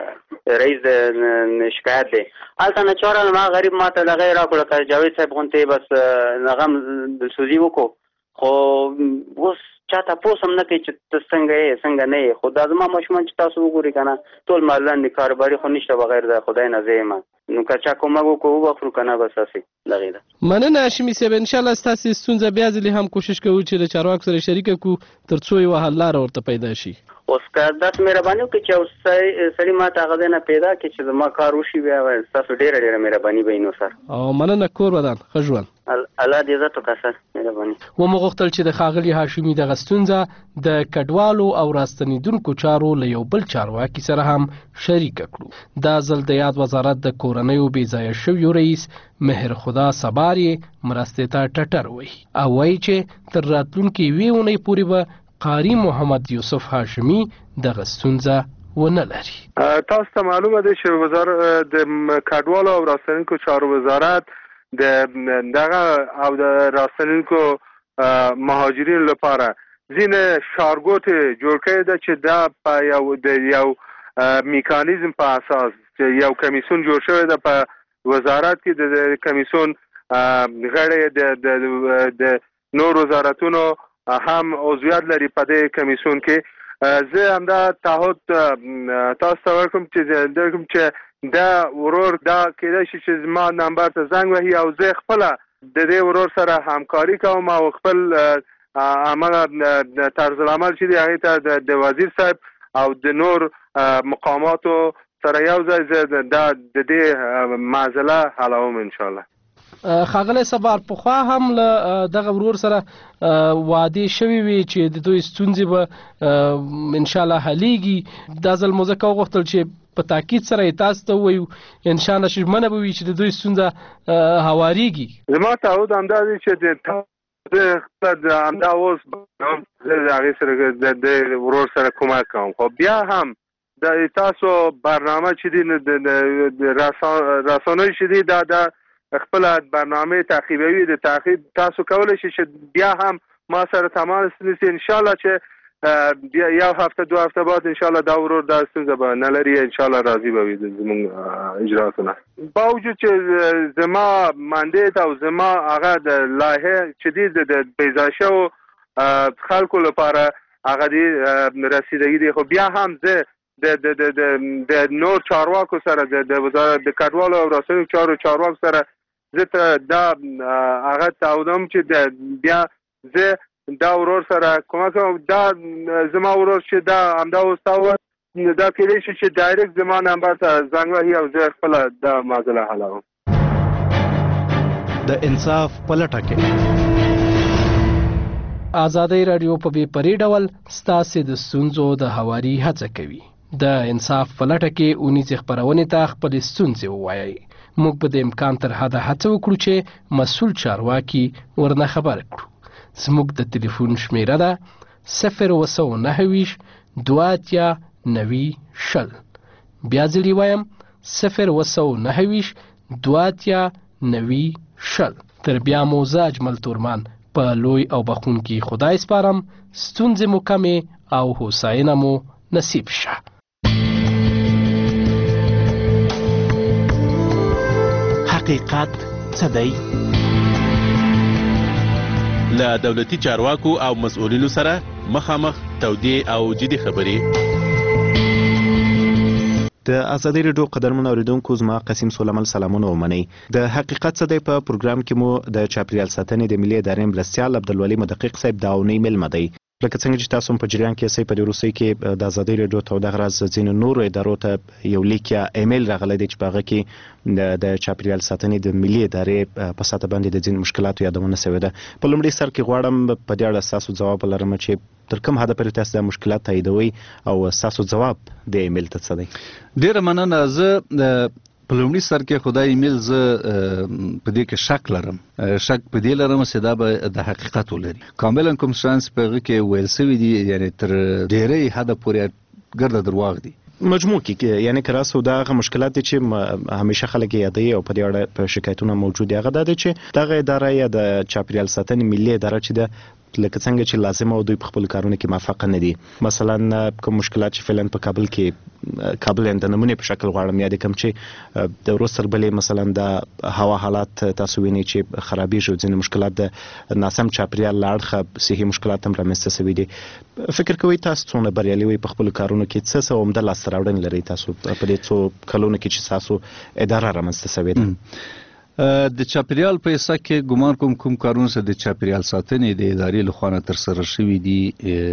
رئیس د شکایت دی هلته نه چې ورغلم هغه غریب ما ته دغه یې راکړو لکه جاوید صاحب غوندې بس هغه هم دلسوزي وکړو خو اوس چا تاسو هم نه کوي چې ته څنګه یې څنګه نه یې. خو دا زما ماشومان چې تاسو وګورئ کنه ټول مالان دي، کاروباري خو نشته بغیر د خدای نه زېما. نو که چا کومه وکړو وخورو کنه بس اسې لغې ده. مننه هاشمي صاحب، ان شاء الله ستاسو ستونزه بیا ځلې هم کوشش کوو چې د چارواکو سره شریک کړو ترڅو یو حل لاره ورته پیدا شي. اوس که داسې مهرباني وکړي چې اوس سړي ما ته هغه ځای نه پیدا کړي چې زما کار وشي، بیا ستاسو ډېره مهرباني به وي. نو سر او مننه، کور ودان ښه ژوند. الله دې عزت وکړه سر، مهرباني. ومو غوښتل چې د ښاغلي هاشمي دغه ستونزه د کډوالو او راستنیدونکو چارو له یو بل چارواکي سره هم شریک کړو. دا ځل د یاد وزارت د کورنیو بې ځایه شویو رئیس مهر خدا سبار یې مرستې ته ټټر وایي او وایي چې تر راتلونکي یوې اونۍ پورې به قاری محمد یوسف هاشمي دغه ستونزه ونه لري. تاسو ته معلومه ده چې وزارت د کډوالو او راستنیدونکو چارو وزارت دغه او د راستنیدونکو مهاجرینو لپاره ځینې شارګوټ جوړ کړی ده چې دا په یو میکانیزم په اساس چې یو کمیسیون جوړ شوی ده په وزارت کې. د کمیسیون غړي د نور وزارتونو هم عضویت لري په دې کمیسیون کې. زه همدا تعهد تاسو ته ورکوم چې دا ورور دا کېدای شي چې زما نمبر ته زنګ وهي او زه خپله د دې ورور سره همکاري کوم او خپل همغه طرز العمل چې دی هغې ته د وزیر صاحب او د نور مقاماتو سره یو ځای دا د دې معضله حلوم انشاءالله. ښاغلی سبار، پخوا هم له دغه ورور سره وعدې شوي وي چې د دوی ستونزې به انشاءالله حلیږي. دا ځل مو ځکه وغوښتل چې په تاکید سره یې تاسو ته ووایو انشاءالله ژمنه به وي چې د دوی ستونزه هواریږي. زما تعهد همدا دی چې د همدا اوس د هغې سره د ورور سره کومک کوم. خو بیا هم د تاسو برنامه چې دی د رسانوي چې دی دا خپل برنامه تعقیبوي د تعقیب تاسو کولای شئ چې بیا هم ما سره تماس ونیسئ. ان شاء الله چې بیا یو هفته دو هفته بعد ان شاء الله دا ورور دا ستونزه به نه لري، ان شاء الله راضي به وي زموږ اجراتونه. با وجود چې زما ماندیت او زما هغه د لایحه چې دی د بې ځای شوو خلکو لپاره هغه دی رسیدګي دی. خو بیا هم زه د نور چارواکو سره د وزارت د کډوالو او راستنیدونکو چارو چارواکو سره زه ته دا هغه تعهدم چې بیا زه دا ورور سره کومک کوم. دا زما ورور چې دا همدا اوس دا کېدای شي چې ډایرکټ زما نمبر ته زنګ وهي او زه خپله دا معضله حلوم. د انصاف په لټه کې ازادي رادیو په بې پرې ډول ستاسو د ستونزو د هواري هڅه کوي. د انصاف په لټه کې اونیزې خپرونې ته خپل ستونزې ووایي. موږ به د امکان تر حده هڅه وکړو چې مسؤل چارواکي ورنه خبر کړو. زموږ د ټلیفون شمیره ده 029 2090. بیا ځلې وایم 029 2090. تر بیا مو زه اجمل تورمان په لوی او بخونکي خدای سپارم. ستونزې مو کمې او هوساینه مو نصیب شه. حقیقت څه دی؟ له دولتي چارواکو او مسؤلینو سره مخامخ تودې او جدي خبرې. د ازادي رادیو قدرمن اوریدونکو زما قسیم سولمل سلامونه ومنئ. د حقیقت څه دی په پروګرام کې مو د چاپیریال ساتنې د ملي ادارې مرستیال عبدالولي مدقق صاحب دا اونۍ میلمه دی. لکه څنګه چې تاسو په جریان کې سې په دې روسي کې د ازادي رادیو ته دغه راز ځینې نور ادارو ته یو لیک یا ایمیل راغلی دی چې په هغه کې د چاپیریال ساتنې د ملي ادارې په ساته باندې د ځینې مشکلاتو یادونه شوې ده. په لومړي سر کې غواړم په دې اړه ستاسو ځواب ولرم چې تر کوم حده پورې تاسو د مشکلات تاییدوي او ستاسو ځواب د ایمیل ته څه دی؟ ډیره مننه. زه په لومړي سر کې خدای ایمیل زه په دې کې شک لرم په دې لرم چې دا به د حقیقت ولري. کاملا کوم شانس په هغه کې ویل شوي دي یعنی تر ډیرې حده پورې ګرده درواغ دي. مجموع کې یعنی که راسو دغه مشکلات چې همیشه خلک یادوي او په دې اړه په شکایتونه موجود دي هغه دا دی چې دغه اداره یا د چاپیریال ساتنې ملي اداره چې د لکه څنګه چې لازم او دوی په خپل کارونو کې موافق نه دي. مثلا کوم مشکلات چې فعلا په کابل د نمونه په شکل غواړم یا د کوم چې د ورځ تر بلې مثلا د هوا حالات تاسو وینئ چې خرابېږي، ځینې مشکلات د ناسم چاپیریال له اړخه صحي مشکلات هم رامنځته شوي دي. فکر کوئ تاسو څومره بریالي وئ په خپلو کارونو کې؟ څه عمده لاسته راوړنې لرئ تاسو په دې څو کلونو کې چې تاسو اداره رامنځته شوې ده؟ د چاپیریال په حصہ کې ګمان کوم کارونه چې د چاپیریال ساتنې د ادارې لخوا ترسره شوي دي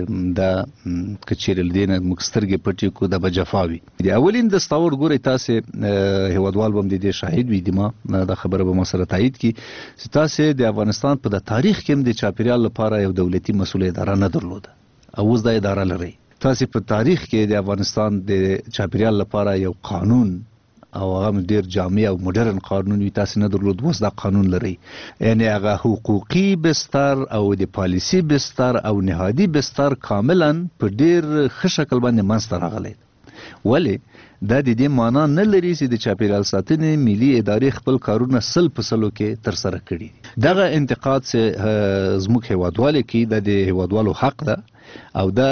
د کچېرل دینه مکسترګې پټي کو د بجفاوي د اولین د ستاور ګوري تاسو هیوادوال بم د شاهد وي دما د خبره به مسله تایید کی چې تاسو د افغانستان په د تاریخ کې د چاپیریال لپاره یو دولتي مسؤل اداره نه درلوده او اوس د اداره لري. تاسو په تاریخ کې د افغانستان د چاپیریال لپاره یو قانون او هغه ډیر جامع او مدرن قانون وي تاسو نه درلود، اوس دا قانون لري. یعنی هغه حقوقي بستر او د پالیسی بستر او نهادي بستر کاملا په ډیر ښه شکل باندې منځته راغلی. ولی دا د دې معنا نه لري چې د چاپیریال ساتنې ملي ادارې خپل کارونه سل په سلو کې ترسره کړي. دغه انتقاد چې زموږ هیوادوالو کې د هیوادوالو حق ده او دا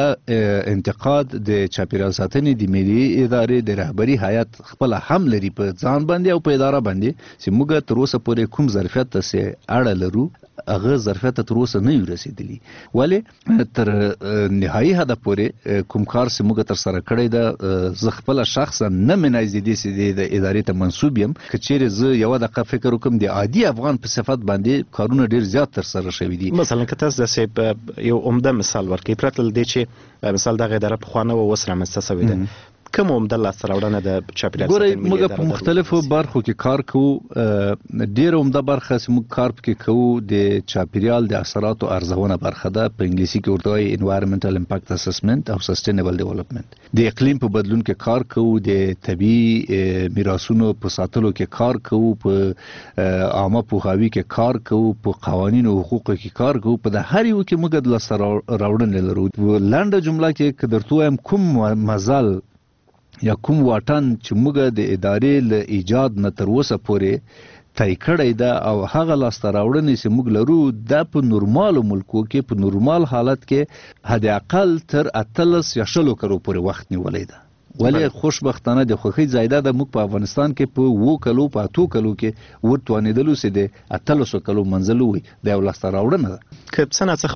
انتقاد د چاپیریال ساتنې د ملي ادارې د رهبري هیئت خپل هم لري په ځان باندې او په اداره باندې چې موږ تر اوسه پورې کوم ظرفیت ته اړه لرو هغه ظرفیت تر اوسه نه یو رسیدلی. ولی تر نهایي هدف پورې کوم کار چې موږ تر سره کړی ده زه خپل شخصا نه منای زیدي چې د ادارې ته منسوب یم که چیرې زه یو دقیقه فکر وکم د عادي افغان په صفت باندې کارونه ډیر زیات تر سره شوي دي. مثلا که تاسو د یو عمده مثال ورکړئ پرته له دې چې مثال دغه اداره پخوانه و اوس رامنځته شوې ده، کوم عمده لاسته راوړنه د چاپیریال ساتنې ملي اداره؟ موږ په مختلفو برخو کې کار کوو. ډېره عمده برخه چې موږ کار پکې کوو د چاپیریال د اثراتو ارزونه برخه ده، په انګلیسي کې ورته وایي انوایرمنټل امپاکټ اسسمنټ او سسټینبل ډیولپمنټ. د اقلیم په بدلون کې کار کوو، د طبیعي میراثونو په ساتلو کې کار کوو، په عامه پوهاوي کې کار کوو، په قوانینو او حقوقو کې کار کوو. په د هر یو کې موږ د لاسته راوړنې لرو. لنډه جمله کې که درته ووایم کوم مزل یا کوم واټن چې موږ د ادارې له ایجاد نه تر اوسه پورې طی کړی ده او هغه لاسته راوړنې چې موږ لرو دا په نورمالو ملکو کې په نورمال حالت کې حد اقل تر 18 یا 20 کلو پورې وخت نیولی ده. ولی خوشبختانه د خوښۍ ځایده د موږ په افغانستان کې په 2 کلو په 8 کلو کې ورتوانېدلو چې د 1800 کلو منزل وي د یو لاسته راوړنه ده. که څه نه څه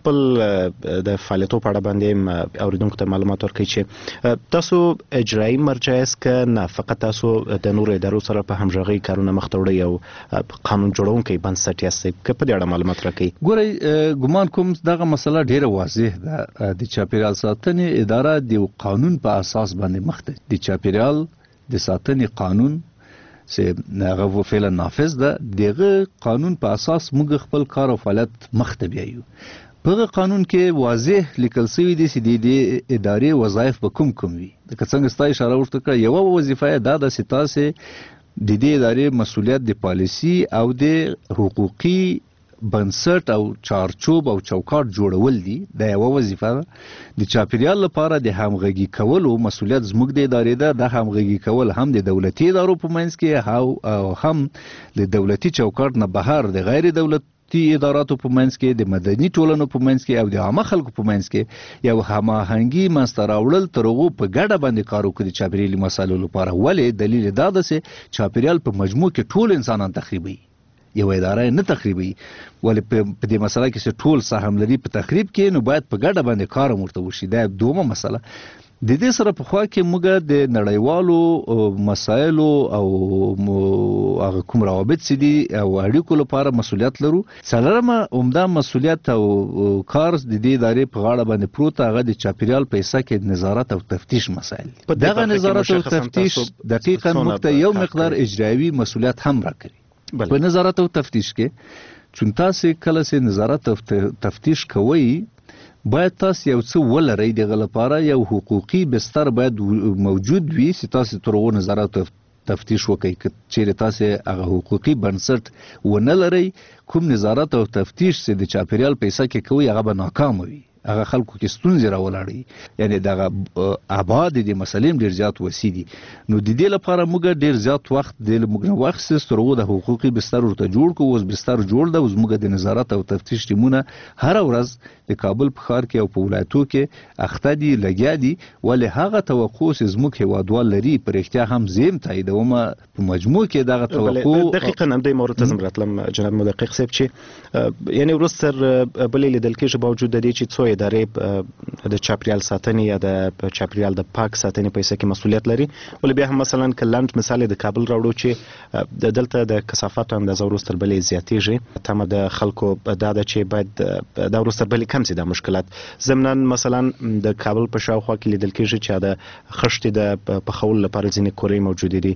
خپل د فعالیتو په اړه باندې اوریدونکو ته معلومات ورکړئ چې تاسو اجرایي مرجع یاست که نه فقط تاسو د نورو ادارو سره په همغږۍ کارونه مخته وړئ او قانون جوړونکی بنسټ یاست؟ که په دې اړه معلومات راکړئ. ګورئ ګمان کوم دغه مسله ډیره واضح ده. د چاپیریال ساتنې اداره د قانون په اساس باندې مخ د چاپیریال د ساتنې قانون چې هغه فعلا نافذ ده، دغه قانون په اساس موږ خپل کار او فعالیت مخته بیایو. په قانون کې واضح لیکل شوی دی چې د ادارې وظایف به کوم وي. لکه څنګه ستا اشاره ورته کړه، یوه وظیفه دا ده چې تاسو د دې ادارې مسؤلیت د پالیسی او د حقوقي بنسټ او چارچوب او چوکاټ جوړول دي. دا یو وظیفه ده. د چاپیریال لپاره د همغږي کولو مسؤلیت زموږ د ادارې ده. د همغږي کول هم د دولتي ادارو په منځ کې او هم د دولتي چوکاټ نه بهر د غیر دولتي اداراتو په منځ کې، د مدني ټولنو په منځ کې او د عامه خلکو په منځ کې یو هماهنګي منځته راوړل تر هغو په ګډه باندې کار وکړي د چاپیریالي مسایلو لپاره. ولې دلیل دا ده چې چاپیریال په مجموع کې ټول انسانان تخریبوي، یو اداره نه تخریبي. ولې په دې مسله کې چې ټول سهم لري په تخریب کې، نو باید په ګډه باندې کار ورته وشي. دا دومره مسله. د دې سره په خوا کې موږ د نړیوالو مسایلو او هغه کوم روابط چې دي او اړیکو لپاره مسؤلیت لرو. څلورمه عمده مسؤلیت او کار د دې ادارې په غاړه باندې پروت هغه د چاپیریال په حصہ کې نظارت او تفتیش مسایل. دغه نظارت او تفتیش دقیقاً موږ ته یو مقدار اجرایي مسؤلیت هم راکړي. په نظارت او تفتیش کې چون تاسو کله چې نظارت او تفتیش کوئ باید تاسو یو څه ولرئ. دغه لپاره یو حقوقي بستر باید موجود وي چې تاسو تر هغو نظارت او تفتیش وکړئ. که چیرې تاسو هغه حقوقي بنسټ ونه لرئ، کوم نظارت او تفتیش چې د چاپیریال په حصه کې کوئ هغه به ناکامه وي. هغه خلکو کې ستونزې راولاړي یعنی دغه آباد دي مسلې ډیر زیات وسی دي نو د دې لپاره موږ ډیر زیات وخت د موږ وخت سترغو د حقوقي بستر ورته جوړ کو اوس بستر جوړ د اوس موږ د نظارت او تفتیش ټیمونه هر ورځ د کابل په ښار کې او په ولایتو کې اخته دي لګیا دي ولې هغه توقع چې زموږ هیوادوال لري پر اختیا هم زم تاییدومه په مجموع کې دغه توقع دقیقاً هم د مورد تزم راتلم جناب مدقق صاحب چې یعنی ورستر بلې لیدل کېږي باوجود د دې چې څو ادارې د چاپریال ساتنې یا د چاپریال د پاک ساتنې په حصہ کې مسؤلیت لري ولې بیا هم مثلا کلاند مثال د کابل راوړو چې د دلته د کثافات اندازه ورستر بلې زیاتېږي تمه د خلکو دا د چې باید دا ورستر بلې کم سي د مشکلات ضمن مثلا د کابل په شاوخوا کې لیدل کېږي چې د خښتې د پخول لپاره ځینې کورې موجود دي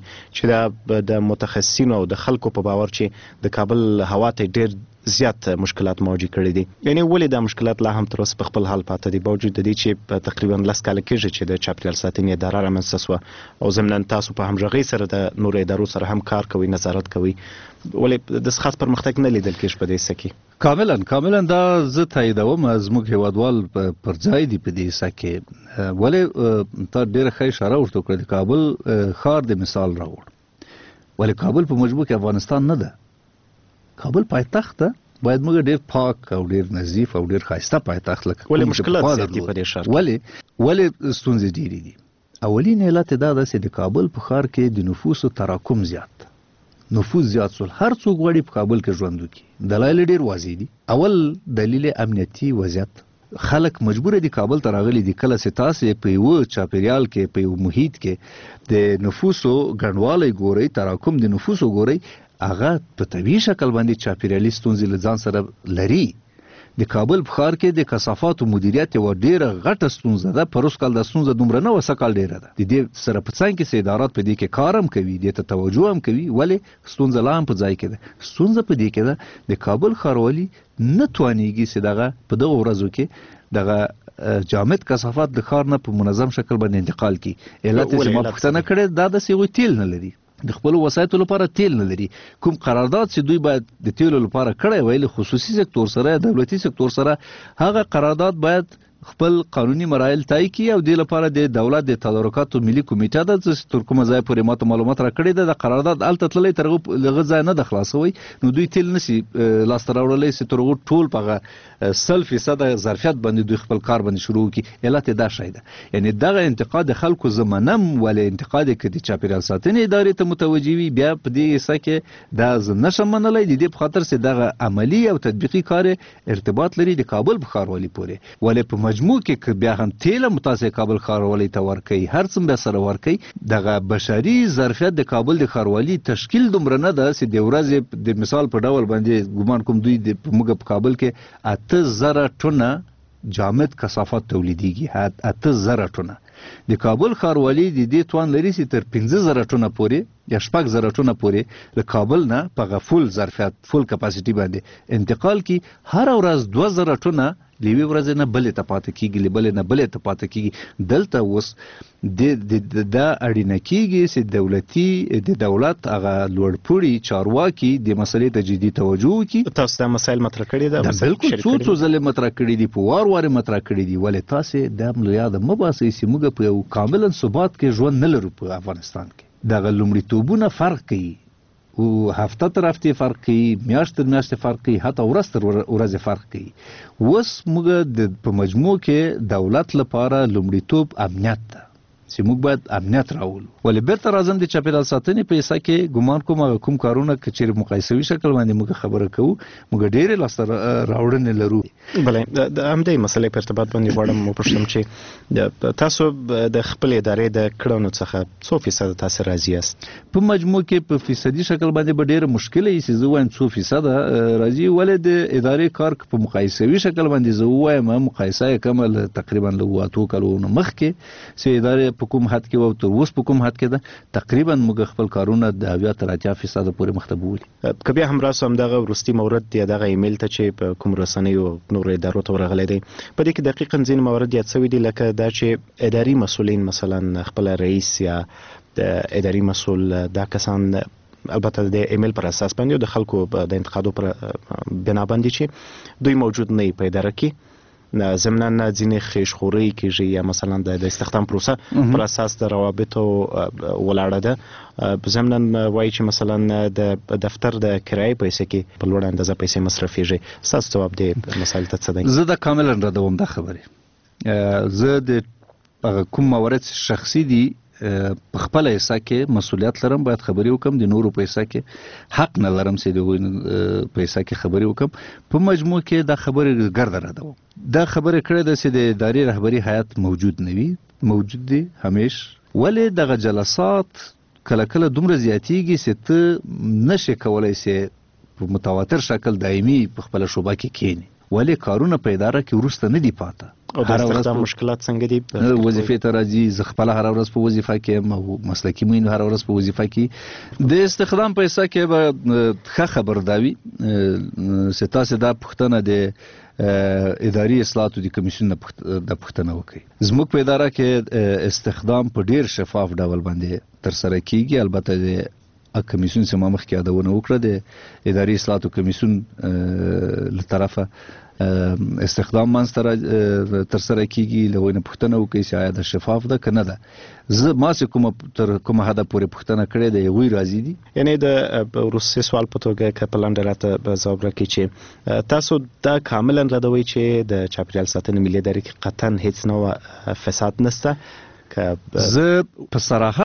چې د متخصصینو او د خلکو په باور چې د کابل هوا ته ډېر زیات مشکلات موجود کړي دي یعنی ولې دا مشکلات لا هم تر اوسه په خپل حال پاتې دي باوجود د دې چې په تقریبا 10 کال کېږي چې د چاپریال ساتنې اداره رامنځته شوه او ضمن تاسو په همغږۍ سره د نور ادارو سره هم کار کوي نظارت کوي ولې د خاص پرمختګ نه لیدل کېږي په دې سکه کاملا دا زه تاییدوم زموږ هیوادوال پر ځای دی په دې سکه ولې تا ډېر ښه اشاره ورته کړې کابل ښار د مثال راوړ ولې کابل په مجموع کې افغانستان نه ده کابل پایتخت باید موږ ډېر پاک او ډېر نظیف او ډېر ښایسته پایتخت لکه ولې مشکلات زیات دي په دې ښار ولې ستونزې ډېرې دي اولین علت دا ده چې د کابل په ښار کې د نفوسو تراکم زیات نفوس زیات سول هر څوک غواړي په کابل کې ژوند وکړي دلایل ډېر واضح دي اول دلیل امنیتي وضعیت خلک مجبور دي کابل ته راغلي دي کله چې تاسو په یو چاپیریال کې په یو محیط کې د نفوسو ګڼوالی ګوري تراکم د نفوسو ګوري هغه په طبیعي شکل باندې چاپیریالي ستونزې له ځان سره لري د کابل په ښار کې د کثافاتو مدیریت یوه ډېره غټه ستونزه ده پروس کال دا ستونزه دومره نه وه سږ کال ډېره ده د دې سره په څنګ کې چې ادارات په دې کې کار هم کوي دې ته توجه هم کوي ولې ستونزه لا هم په ځای کې ده ستونزه په دې کې ده د کابل ښاروالي نه توانیږي چې دغه په دغه ورځو کې دغه جامد کثافات د ښار نه په منظم شکل باندې انتقال کړي علت چې ما پوښتنه کړې دا د هغوی تیل نه لري د خپل وسایطو لپاره تیل نه لري کوم قرارداد چې دوی باید د تیلو لپاره کړی ویل خصوصي سکتور سره دولتي سکتور سره هغه قرارداد باید خپل قانوني مراحل طی کړي او د لپاره د دولت د تدارکاتو ملي کمیټه د چې تر کومه ځای پورې ماته معلومات راکړي د قرارداد الته تللی تر هغه ځای نه د خلاصوي نو دوی تیل نشي لاسته راوړلی چې تر هغه ټول په هغه 100% ظرفیت باندې دوی خپل کار باندې شروع کړي علت دا شی ده یعنی دغه انتقاد د خلکو زمنم ولې انتقاد کې د چاپیریال ساتنې ادارې ته متوجي وي بیا په دې حصه کې دا زه نشم منلی د دې په خاطر چې دغه عملي او تطبیقي کار ارتباط لري د کابل په ښاروالي پورې ولې په مجموع کې بیا هم تیل متاسع کابل ښاروالۍ ته ورکوي هر څه بیا سره ورکوي دغه بشري ظرفیت د کابل د ښاروالۍ تشکیل دومره نه ده چې د ورځې د مثال په ډول باندې ګمان کوم دوی د موږ په کابل کې 8000 ټنه جامد کثافات تولیدیږي 8000 ټنه د کابل ښاروالۍ د دې توان لري چې تر 15000 ټنه پورې یا 6000 ټنه پورې له کابل نه په فول ظرفیت فول کپاسټي باندې انتقال کی هر ورځ 2000 ټنه لیوی ورځ نه بلې ته پاتې کیږي بلې نه بلې ته پاتې کیږي دلته اوس د اړینه کیږي چې دولتي د دولت هغه لوړپوړي چارواکي د مسلې ته جدي توجه وکړي تاسو دا مسایل مطرح کړي ده بالکل څو ځله مطرح کړي دي په وار مطرح کړي دي ولې تاسو د عمل یاد مباسي چې موږ په یو کاملا ثبات کې ژوند نه لرو په افغانستان کې دغه لومړیتوبونه فرق کوي او هفته تر هفتې فرق کوي میاشت تر میاشتې فرق کوي حتی ورځ تر ورځې فرق کوي اوس موږ په مجموع کې دولت لپاره لومړیتوب امنیت ده چې موږ باید امنیت راولو ولې بیرته راځم د چاپیریال ساتنې په حصه کې ګمان کوم هغه کوم کارونه که چیرې مقایسوي شکل باندې موږ خبره کوو موږ ډېرې لاسته راوړنې لرو بلې د همدې مسلې په ارتباط باندې غواړم وپوښتم چې تاسو د خپل ادارې د کړنو څخه څو فیصد تاسو راضي یاست په مجموع کې په فیصدي شکل باندې به ډېره مشکله وي چې زه وایم څو فیصد راضي ولې د ادارې کار په مقایسوي شکل باندې زه وایم مقایسه یې کومه تقریبا له 8 کلونو مخکې چې ادارې په کوم حد کې او تر اوس په کوم حد کې ده تقریبا موږ خپل کارونه د 80% پورې مخ ته بوولي کبه هم راسو هم دغه ورستي مورد دی دغه ایمیل ته چې په کوم رسنیو نور ادارو ته ورغلي دي په دې کې دقیقاً ځین موارد یاد شوی دي لکه دا چې اداري مسؤلین مثلا خپل رئیس یا د اداري مسؤل دا کسان البته د ایمیل پر اساس باندې د خلکو د انتقادو پر بنا باندې چې دوی موجود نه په اداره کې ضمناً ځینې خېشخوري کېږي یا مثلا د استخدام پروسه پر اساس د روابطو ولاړه ده. ضمناً وایي چې مثلا د دفتر د کرایې پیسې کې په لوړه اندازه پیسې مصرفېږي. ستاسو ځواب دې مسایل ته څه دی؟ زه د کاملا ردوم دا خبرې. زه د کوم موارد شخصي دي په خپل حصہ کې مسؤلیت لرم، باید خبرې وکم. د نورو په حصہ کې حق نه لرم چې د په حصہ کې خبرې وکم. په مجموع کې دا خبرې ګرد ردوم. دا خبرې کړې ده چې د ادارې رهبري هیئت موجود نه وي، موجود دي همیش. ولې دغه جلسات کله کله دومره زیاتیږي چې ته نشې کولی چې په متواتر شکل دایمي په خپل شعبه کې کېنی. ولې کارونه په اداره کې وروسته نه دي پاته. او د استخدام مشکلات څنګه دي؟ وظیفې ته راځي، زه خپله هره ورځ په وظیفه کې یم او مسلکي معین هره ورځ په وظیفه کې. د استخدام په حصه کې به ښه خبر دا وي چې تاسې دا پوښتنه د اداري اصلاحاتو د کمیسیون د پوښتنه وکړئ. زموږ په اداره کې استخدام په ډیر شفاف ډول باندې ترسره کیږي. البته د کمیسیون چې ما مخکې یادونه وکړه، د اداري اصلاحاتو کمیسیون له طرفه استخدام منځ ترسره کیږي. له هغوی نه پوښتنه وکړئ چې آیا د شفاف ده که نه ده. ما چې تر کومه حده پورې پوښتنه کړې ده هغوی راضي دي. یعنې د وروستي سوال په توګه که په لنډه راته ځواب راکړئ چې تاسو دا کاملا ردوئ چې د چاپیریال ساتنې ملي ادارې کې قطعا هیڅ نوع فساد نشته؟ زه په صراحت